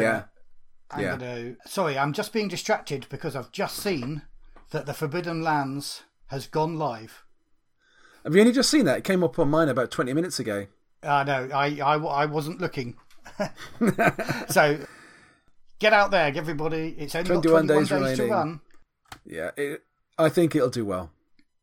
just being distracted because I've just seen that the Forbidden Lands has gone live. Have you only just seen that? It came up on mine about 20 minutes ago. No, I wasn't looking. So get out there, everybody. It's only 21 days to run. Yeah, I think it'll do well. Yeah.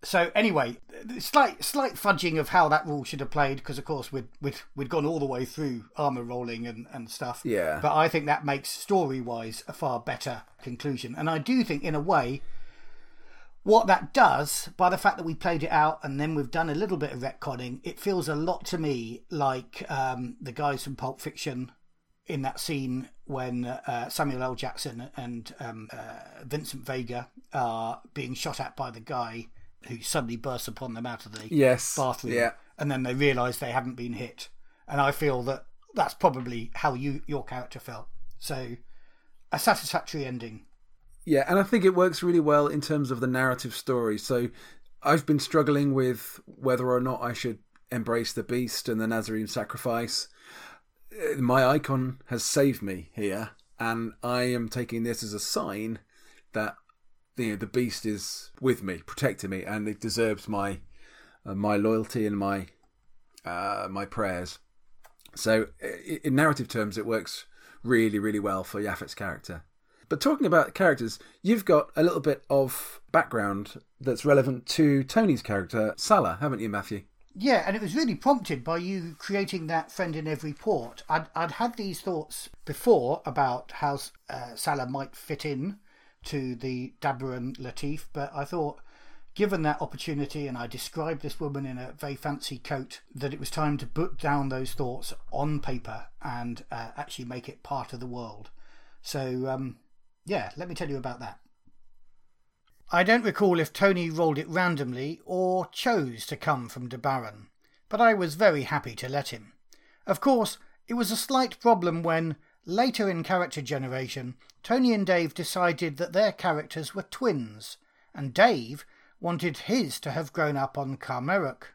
So anyway, slight fudging of how that rule should have played, because of course we'd gone all the way through armour rolling and stuff. Yeah. But I think that makes story-wise a far better conclusion. And I do think, in a way, what that does, by the fact that we played it out and then we've done a little bit of retconning, it feels a lot to me like the guys from Pulp Fiction in that scene when Samuel L. Jackson and Vincent Vega are being shot at by the guy who suddenly bursts upon them out of the bathroom. Yeah. And then they realise they haven't been hit. And I feel that that's probably how your character felt. So, a satisfactory ending. Yeah, and I think it works really well in terms of the narrative story. So, I've been struggling with whether or not I should embrace the beast and the Nazarene sacrifice. My icon has saved me here, and I am taking this as a sign that the beast is with me, protecting me, and it deserves my loyalty and my prayers. So, in narrative terms, it works really, really well for Yaphet's character. But talking about characters, you've got a little bit of background that's relevant to Tony's character, Salah, haven't you, Matthew? Yeah, and it was really prompted by you creating that friend in every port. I'd had these thoughts before about how Salah might fit in to the Dabaran Latif, but I thought, given that opportunity, and I described this woman in a very fancy coat, that it was time to put down those thoughts on paper and actually make it part of the world. So, let me tell you about that. I don't recall if Tony rolled it randomly or chose to come from Dabaran, but I was very happy to let him. Of course, it was a slight problem when, later in character generation, Tony and Dave decided that their characters were twins, and Dave wanted his to have grown up on Carmeruk.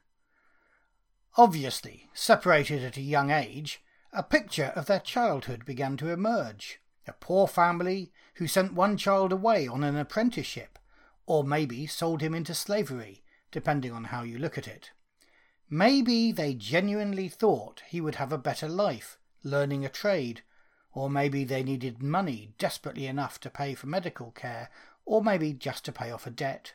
Obviously, separated at a young age, a picture of their childhood began to emerge. A poor family who sent one child away on an apprenticeship, or maybe sold him into slavery, depending on how you look at it. Maybe they genuinely thought he would have a better life, learning a trade, or maybe they needed money desperately enough to pay for medical care, or maybe just to pay off a debt.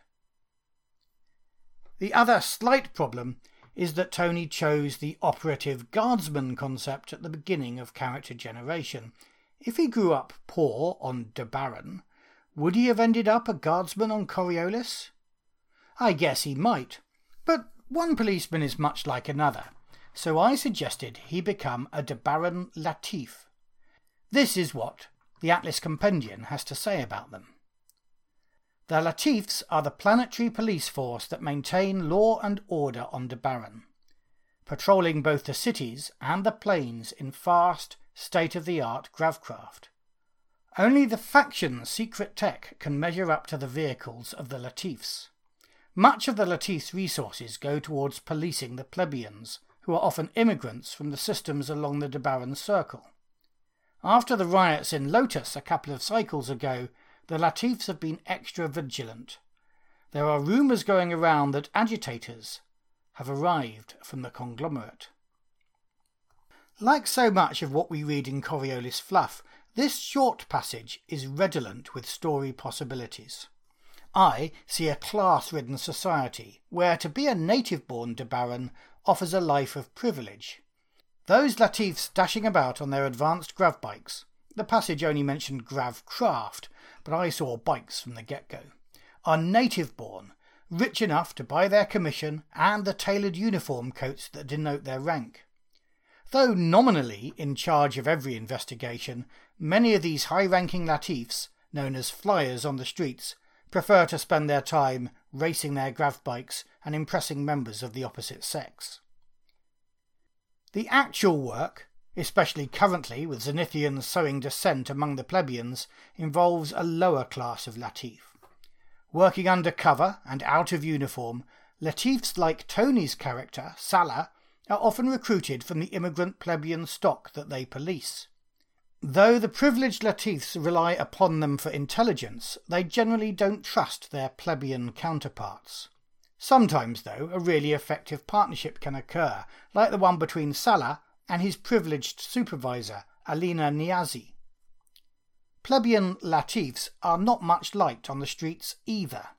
The other slight problem is that Tony chose the operative guardsman concept at the beginning of character generation. If he grew up poor on Dabaran, would he have ended up a guardsman on Coriolis? I guess he might, but one policeman is much like another, so I suggested he become a Dabaran Latif. This is what the Atlas Compendium has to say about them. The Latifs are the planetary police force that maintain law and order on Dabaran, patrolling both the cities and the plains in fast, state-of-the-art gravcraft. Only the faction's secret tech can measure up to the vehicles of the Latifs. Much of the Latifs' resources go towards policing the plebeians, who are often immigrants from the systems along the Dabaran Circle. After the riots in Lotus a couple of cycles ago, the Latifs have been extra vigilant. There are rumours going around that agitators have arrived from the conglomerate. Like so much of what we read in Coriolis fluff, this short passage is redolent with story possibilities. I see a class-ridden society where to be a native-born Dabaran offers a life of privilege. Those Latifs dashing about on their advanced grav bikes, the passage only mentioned grav craft, but I saw bikes from the get-go, are native-born, rich enough to buy their commission and the tailored uniform coats that denote their rank. Though nominally in charge of every investigation, many of these high-ranking Latifs, known as flyers on the streets, prefer to spend their time racing their grav bikes and impressing members of the opposite sex. The actual work, especially currently with Zenithians sowing dissent among the plebeians, involves a lower class of Latif. Working undercover and out of uniform, Latifs like Tony's character, Salah, are often recruited from the immigrant plebeian stock that they police. Though the privileged Latifs rely upon them for intelligence, they generally don't trust their plebeian counterparts. Sometimes, though, a really effective partnership can occur, like the one between Salah and his privileged supervisor, Alina Niazi. Plebeian Latifs are not much liked on the streets either.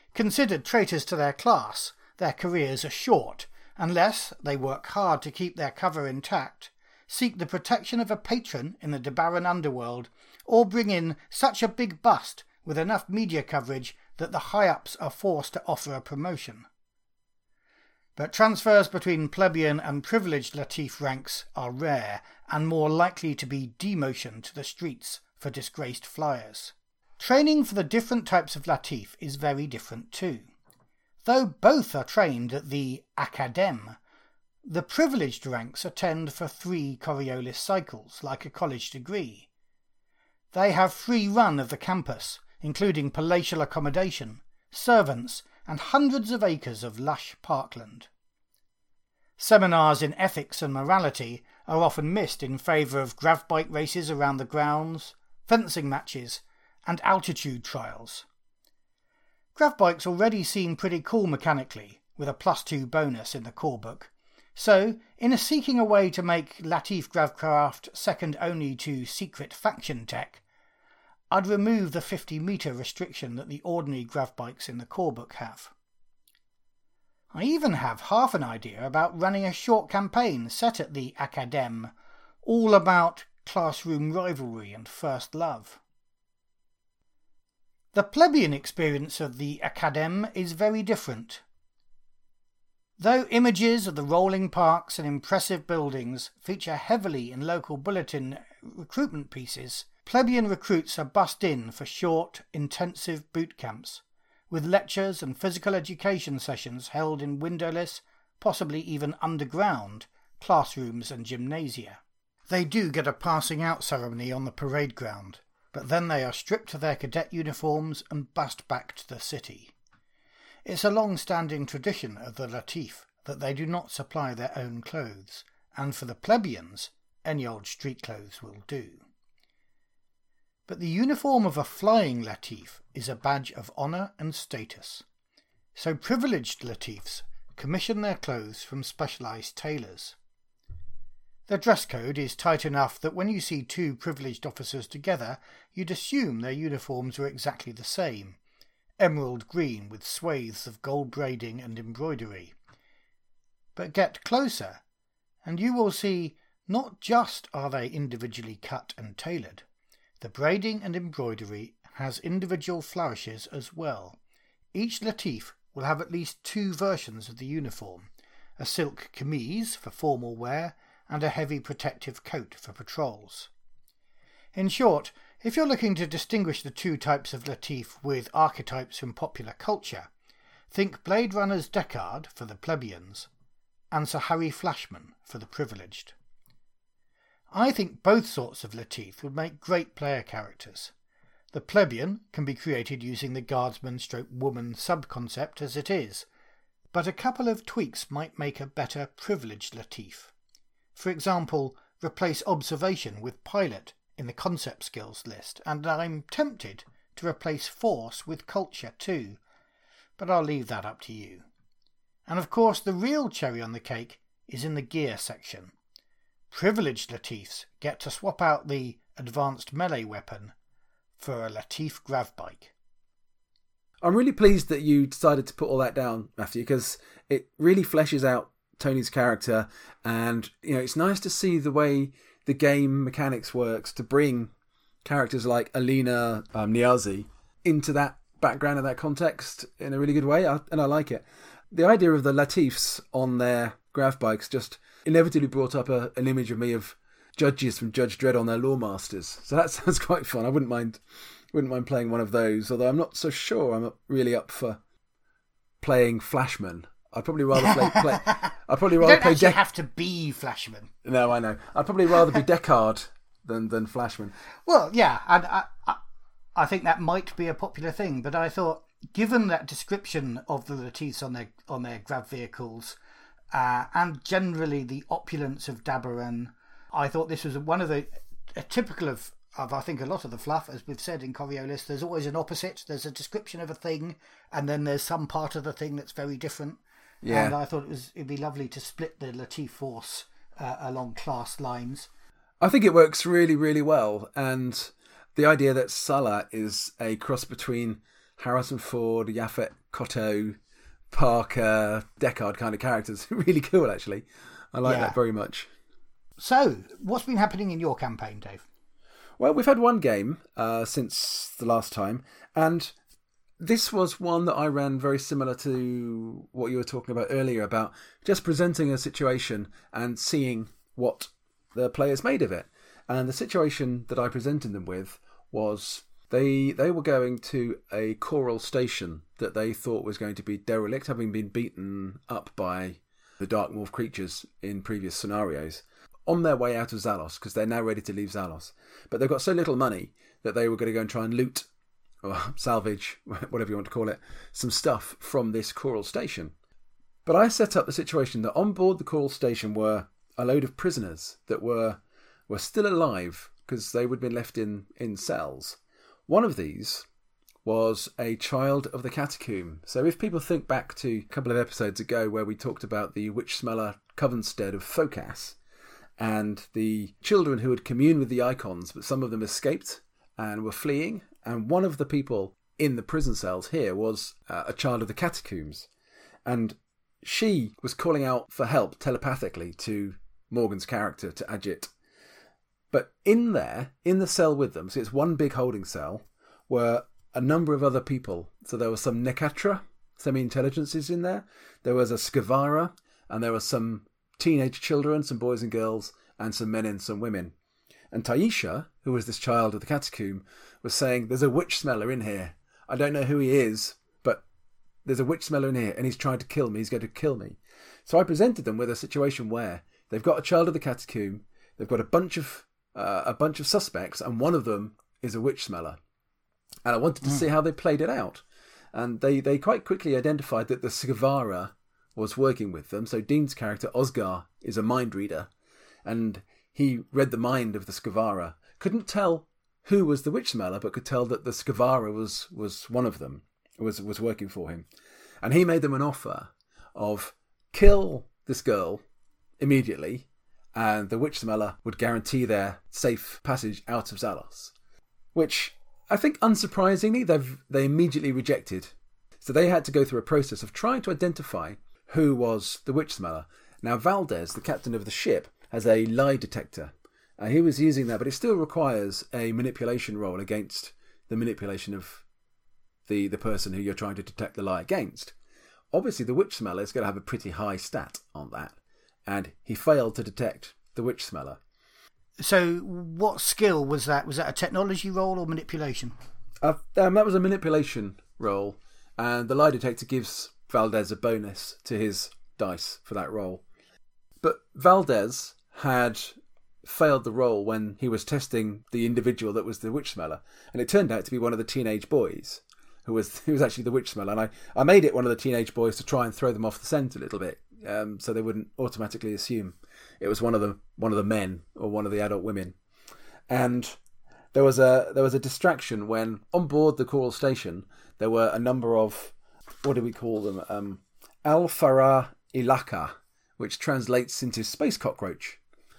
Considered traitors to their class, their careers are short, unless they work hard to keep their cover intact, seek the protection of a patron in the Debaran underworld, or bring in such a big bust with enough media coverage that the high-ups are forced to offer a promotion. But transfers between plebeian and privileged Latif ranks are rare and more likely to be demotion to the streets for disgraced flyers. Training for the different types of Latif is very different too. Though both are trained at the Academe, the privileged ranks attend for 3 Coriolis cycles, like a college degree. They have free run of the campus, including palatial accommodation, servants, and hundreds of acres of lush parkland. Seminars in ethics and morality are often missed in favour of gravbike races around the grounds, fencing matches, and altitude trials. Gravbikes already seem pretty cool mechanically, with a +2 bonus in the core book, so in seeking a way to make Latif Gravcraft second only to secret faction tech, I'd remove the 50-metre restriction that the ordinary gravbikes in the core book have. I even have half an idea about running a short campaign set at the Academe, all about classroom rivalry and first love. The plebeian experience of the Academe is very different. Though images of the rolling parks and impressive buildings feature heavily in local bulletin recruitment pieces, plebeian recruits are bussed in for short, intensive boot camps, with lectures and physical education sessions held in windowless, possibly even underground, classrooms and gymnasia. They do get a passing out ceremony on the parade ground, but then they are stripped of their cadet uniforms and bussed back to the city. It's a long-standing tradition of the Latif that they do not supply their own clothes, and for the plebeians, any old street clothes will do. But the uniform of a flying Latif is a badge of honour and status, so privileged Latifs commission their clothes from specialised tailors. Their dress code is tight enough that when you see 2 privileged officers together, you'd assume their uniforms were exactly the same, emerald green with swathes of gold braiding and embroidery. But get closer, and you will see not just are they individually cut and tailored, the braiding and embroidery has individual flourishes as well. Each Latif will have at least 2 versions of the uniform, a silk chemise for formal wear and a heavy protective coat for patrols. In short, if you're looking to distinguish the 2 types of Latif with archetypes from popular culture, think Blade Runner's Deckard for the plebeians and Sir Harry Flashman for the privileged. I think both sorts of Latif would make great player characters. The plebeian can be created using the guardsman-woman sub-concept as it is, but a couple of tweaks might make a better privileged Latif. For example, replace observation with pilot in the concept skills list, and I'm tempted to replace force with culture too, but I'll leave that up to you. And of course the real cherry on the cake is in the gear section. Privileged Latifs get to swap out the advanced melee weapon for a Latif Gravbike. I'm really pleased that you decided to put all that down, Matthew, because it really fleshes out Tony's character, and it's nice to see the way the game mechanics works to bring characters like Alina Niazi into that background and that context in a really good way, and I like it. The idea of the Latifs on their Gravbikes just inevitably brought up an image of me of judges from Judge Dredd on their Lawmasters, so that sounds quite fun. I wouldn't mind playing one of those, although I'm not so sure I'm really up for playing Flashman. I'd probably rather play. I'd probably rather you don't play. Have to be Flashman. No, I know. I'd probably rather be Deckard than Flashman. Well, yeah, and I think that might be a popular thing. But I thought, given that description of the Latifs on their grav vehicles, and generally the opulence of Dabaran, I thought this was one of the typical of I think a lot of the fluff, as we've said in Coriolis. There's always an opposite. There's a description of a thing, and then there's some part of the thing that's very different. Yeah. And I thought it'd be lovely to split the Latif force along class lines. I think it works really, really well. And the idea that Salah is a cross between Harrison Ford, Yaphet Cotto, Parker, Deckard kind of characters. Really cool, actually. I like that very much. So, what's been happening in your campaign, Dave? Well, we've had one game since the last time, and this was one that I ran very similar to what you were talking about earlier, about just presenting a situation and seeing what the players made of it. And the situation that I presented them with was they were going to a choral station that they thought was going to be derelict, having been beaten up by the Dark Morph creatures in previous scenarios, on their way out of Zalos, because they're now ready to leave Zalos. But they've got so little money that they were going to go and try and loot, or salvage, whatever you want to call it, some stuff from this choral station. But I set up the situation that on board the choral station were a load of prisoners that were still alive, because they would have been left in cells. One of these was a child of the catacomb. So if people think back to a couple of episodes ago where we talked about the witch smeller Covenstead of Phocas, and the children who had communed with the icons, but some of them escaped and were fleeing. And one of the people in the prison cells here was a child of the catacombs. And she was calling out for help telepathically to Morgan's character, to Ajit. But in there, in the cell with them, so it's one big holding cell, were a number of other people. So there were some Nekatra, semi-intelligences in there. There was a Skavara, and there were some teenage children, some boys and girls, and some men and some women. And Taisha, who was this child of the catacomb, was saying, there's a witch smeller in here. I don't know who he is, but there's a witch smeller in here, and he's trying to kill me. He's going to kill me. So I presented them with a situation where they've got a child of the catacomb, they've got a bunch of suspects, and one of them is a witch smeller. And I wanted to see how they played it out. And they quite quickly identified that the Skavara was working with them. So Dean's character, Osgar, is a mind reader, and he read the mind of the Skavara. Couldn't tell who was the witch smeller, but could tell that the Skavara was one of them, was working for him. And he made them an offer of kill this girl immediately, and the witch smeller would guarantee their safe passage out of Zalos. Which, I think unsurprisingly, they immediately rejected. So they had to go through a process of trying to identify who was the witch smeller. Now Valdez, the captain of the ship, has a lie detector. He was using that, but it still requires a manipulation roll against the manipulation of the person who you're trying to detect the lie against. Obviously, the witch smeller is going to have a pretty high stat on that, and he failed to detect the witch smeller. So what skill was that? Was that a technology roll or manipulation? That was a manipulation roll, and the lie detector gives Valdez a bonus to his dice for that roll. But Valdez had failed the roll when he was testing the individual that was the witch smeller, and it turned out to be one of the teenage boys who was actually the witch smeller. And I made it one of the teenage boys to try and throw them off the scent a little bit, so they wouldn't automatically assume it was one of the men or one of the adult women. And there was a distraction when on board the choral station there were a number of, what do we call them? Al-Farah Ilaka, which translates into space cockroach.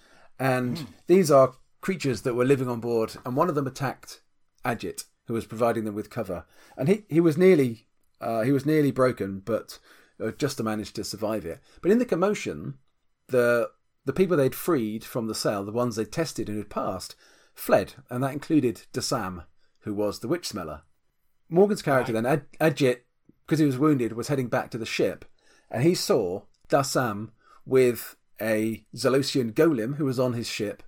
And these are creatures that were living on board, and one of them attacked Ajit, who was providing them with cover. And he was nearly broken, but just managed to survive it. But in the commotion, the people they'd freed from the cell, the ones they'd tested and had passed, fled, and that included Dassam, who was the witch smeller. Morgan's character then, Ajit, because he was wounded, was heading back to the ship, and he saw Dassam with a Zalosian golem who was on his ship,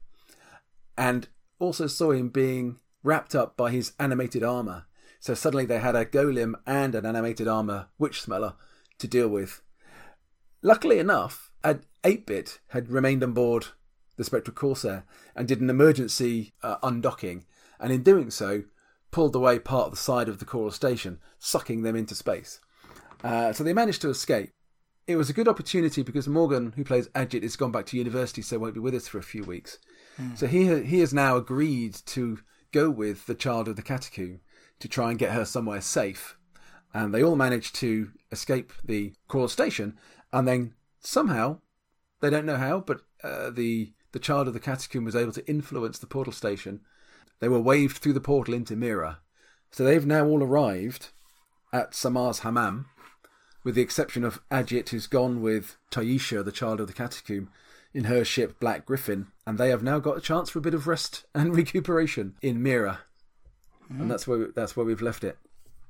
and also saw him being wrapped up by his animated armour. So suddenly they had a golem and an animated armour witch smeller to deal with. Luckily enough, 8-Bit had remained on board the Spectral Corsair and did an emergency undocking, and in doing so pulled away part of the side of the choral station, sucking them into space. So they managed to escape. It was a good opportunity because Morgan, who plays Ajit, has gone back to university, so won't be with us for a few weeks. So he has now agreed to go with the child of the catacomb to try and get her somewhere safe. And they all managed to escape the choral station, and then somehow, they don't know how, but the child of the catacomb was able to influence the portal station. They were waved through the portal into Mira. So they've now all arrived at Samar's Hammam, with the exception of Ajit, who's gone with Taisha, the child of the Catacomb, in her ship Black Griffin, and they have now got a chance for a bit of rest and recuperation in Mira. And that's where we've left it.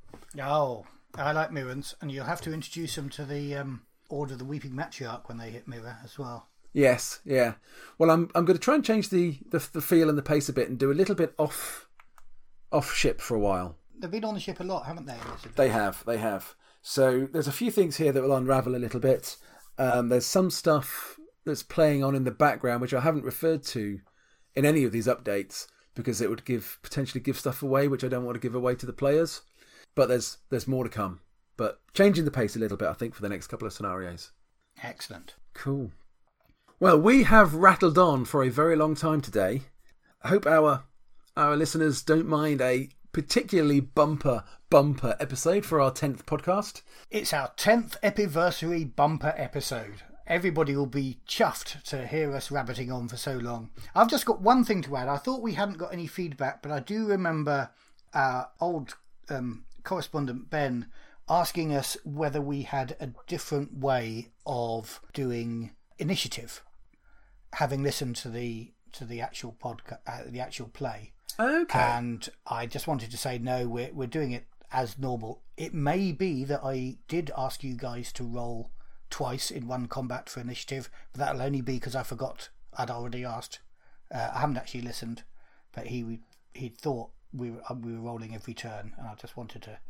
Oh, I like Mirans, and you'll have to introduce them to the Order of the Weeping Matriarch when they hit Mira as well. Yes, yeah. Well, I'm going to try and change the feel and the pace a bit and do a little bit off ship for a while. They've been on the ship a lot, haven't they? They have. So there's a few things here that will unravel a little bit. There's some stuff that's playing on in the background which I haven't referred to in any of these updates because it would potentially give stuff away which I don't want to give away to the players. But there's more to come. But changing the pace a little bit, I think, for the next couple of scenarios. Excellent. Cool. Well, we have rattled on for a very long time today. I hope our listeners don't mind a particularly bumper episode for our 10th podcast. It's our 10th epiversary bumper episode. Everybody will be chuffed to hear us rabbiting on for so long. I've just got one thing to add. I thought we hadn't got any feedback, but I do remember our old correspondent Ben asking us whether we had a different way of doing initiative, having listened to the actual podcast, the actual play. Okay. And I just wanted to say no, we're doing it as normal. It may be that I did ask you guys to roll twice in one combat for initiative, but that'll only be because I forgot I'd already asked. I haven't actually listened, but he thought we were rolling every turn, and I just wanted to.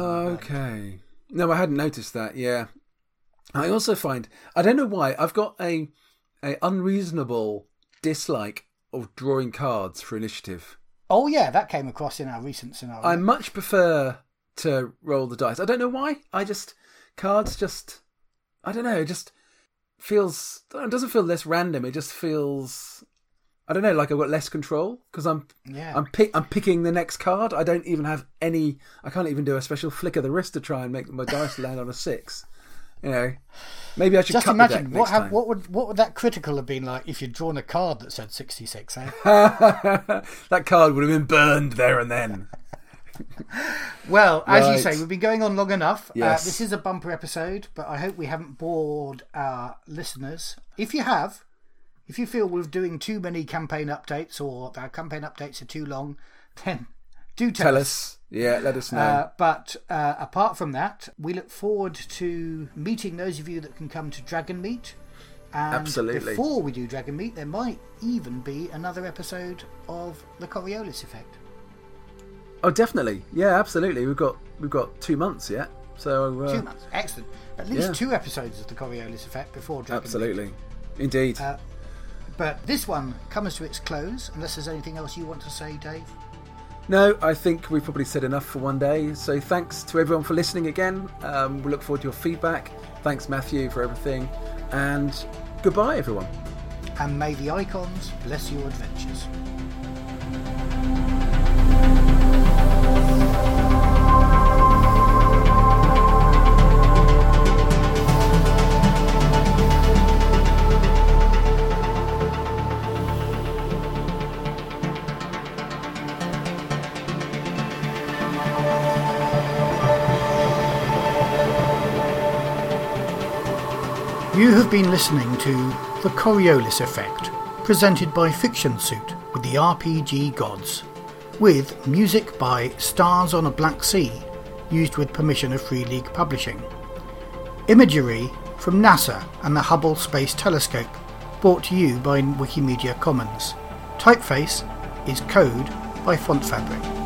Okay. No, I hadn't noticed that. Yeah. I also find, I don't know why, I've got a unreasonable dislike of drawing cards for initiative. Oh yeah, that came across in our recent scenario. I much prefer to roll the dice. I don't know why. Cards just, I don't know, it just feels, it doesn't feel less random. It just feels, I don't know, like I've got less control because I'm picking the next card. I don't even have any, I can't even do a special flick of the wrist to try and make my dice land on a 6. You know, maybe I should just cut imagine the deck next time. what would that critical have been like if you'd drawn a card that said 66, eh? That card would have been burned there and then. Well, as you say, we've been going on long enough. Yes. This is a bumper episode, but I hope we haven't bored our listeners. If you feel we're doing too many campaign updates or our campaign updates are too long, then do tell us. Yeah, let us know. But apart from that, we look forward to meeting those of you that can come to Dragon Meet. And absolutely. Before we do Dragon Meet, there might even be another episode of the Coriolis Effect. Oh, definitely. Yeah, absolutely. We've got 2 months yet. So 2 months. Excellent. At least 2 episodes of the Coriolis Effect before Dragon absolutely. Meet. Indeed. But this one comes to its close, unless there's anything else you want to say, Dave. No, I think we've probably said enough for one day. So thanks to everyone for listening again. We look forward to your feedback. Thanks, Matthew, for everything. And goodbye, everyone. And may the icons bless your adventures. You have been listening to The Coriolis Effect, presented by Fiction Suit with the RPG Gods, with music by Stars on a Black Sea, used with permission of Free League Publishing. Imagery from NASA and the Hubble Space Telescope, brought to you by Wikimedia Commons. Typeface is Code by Font Fabric.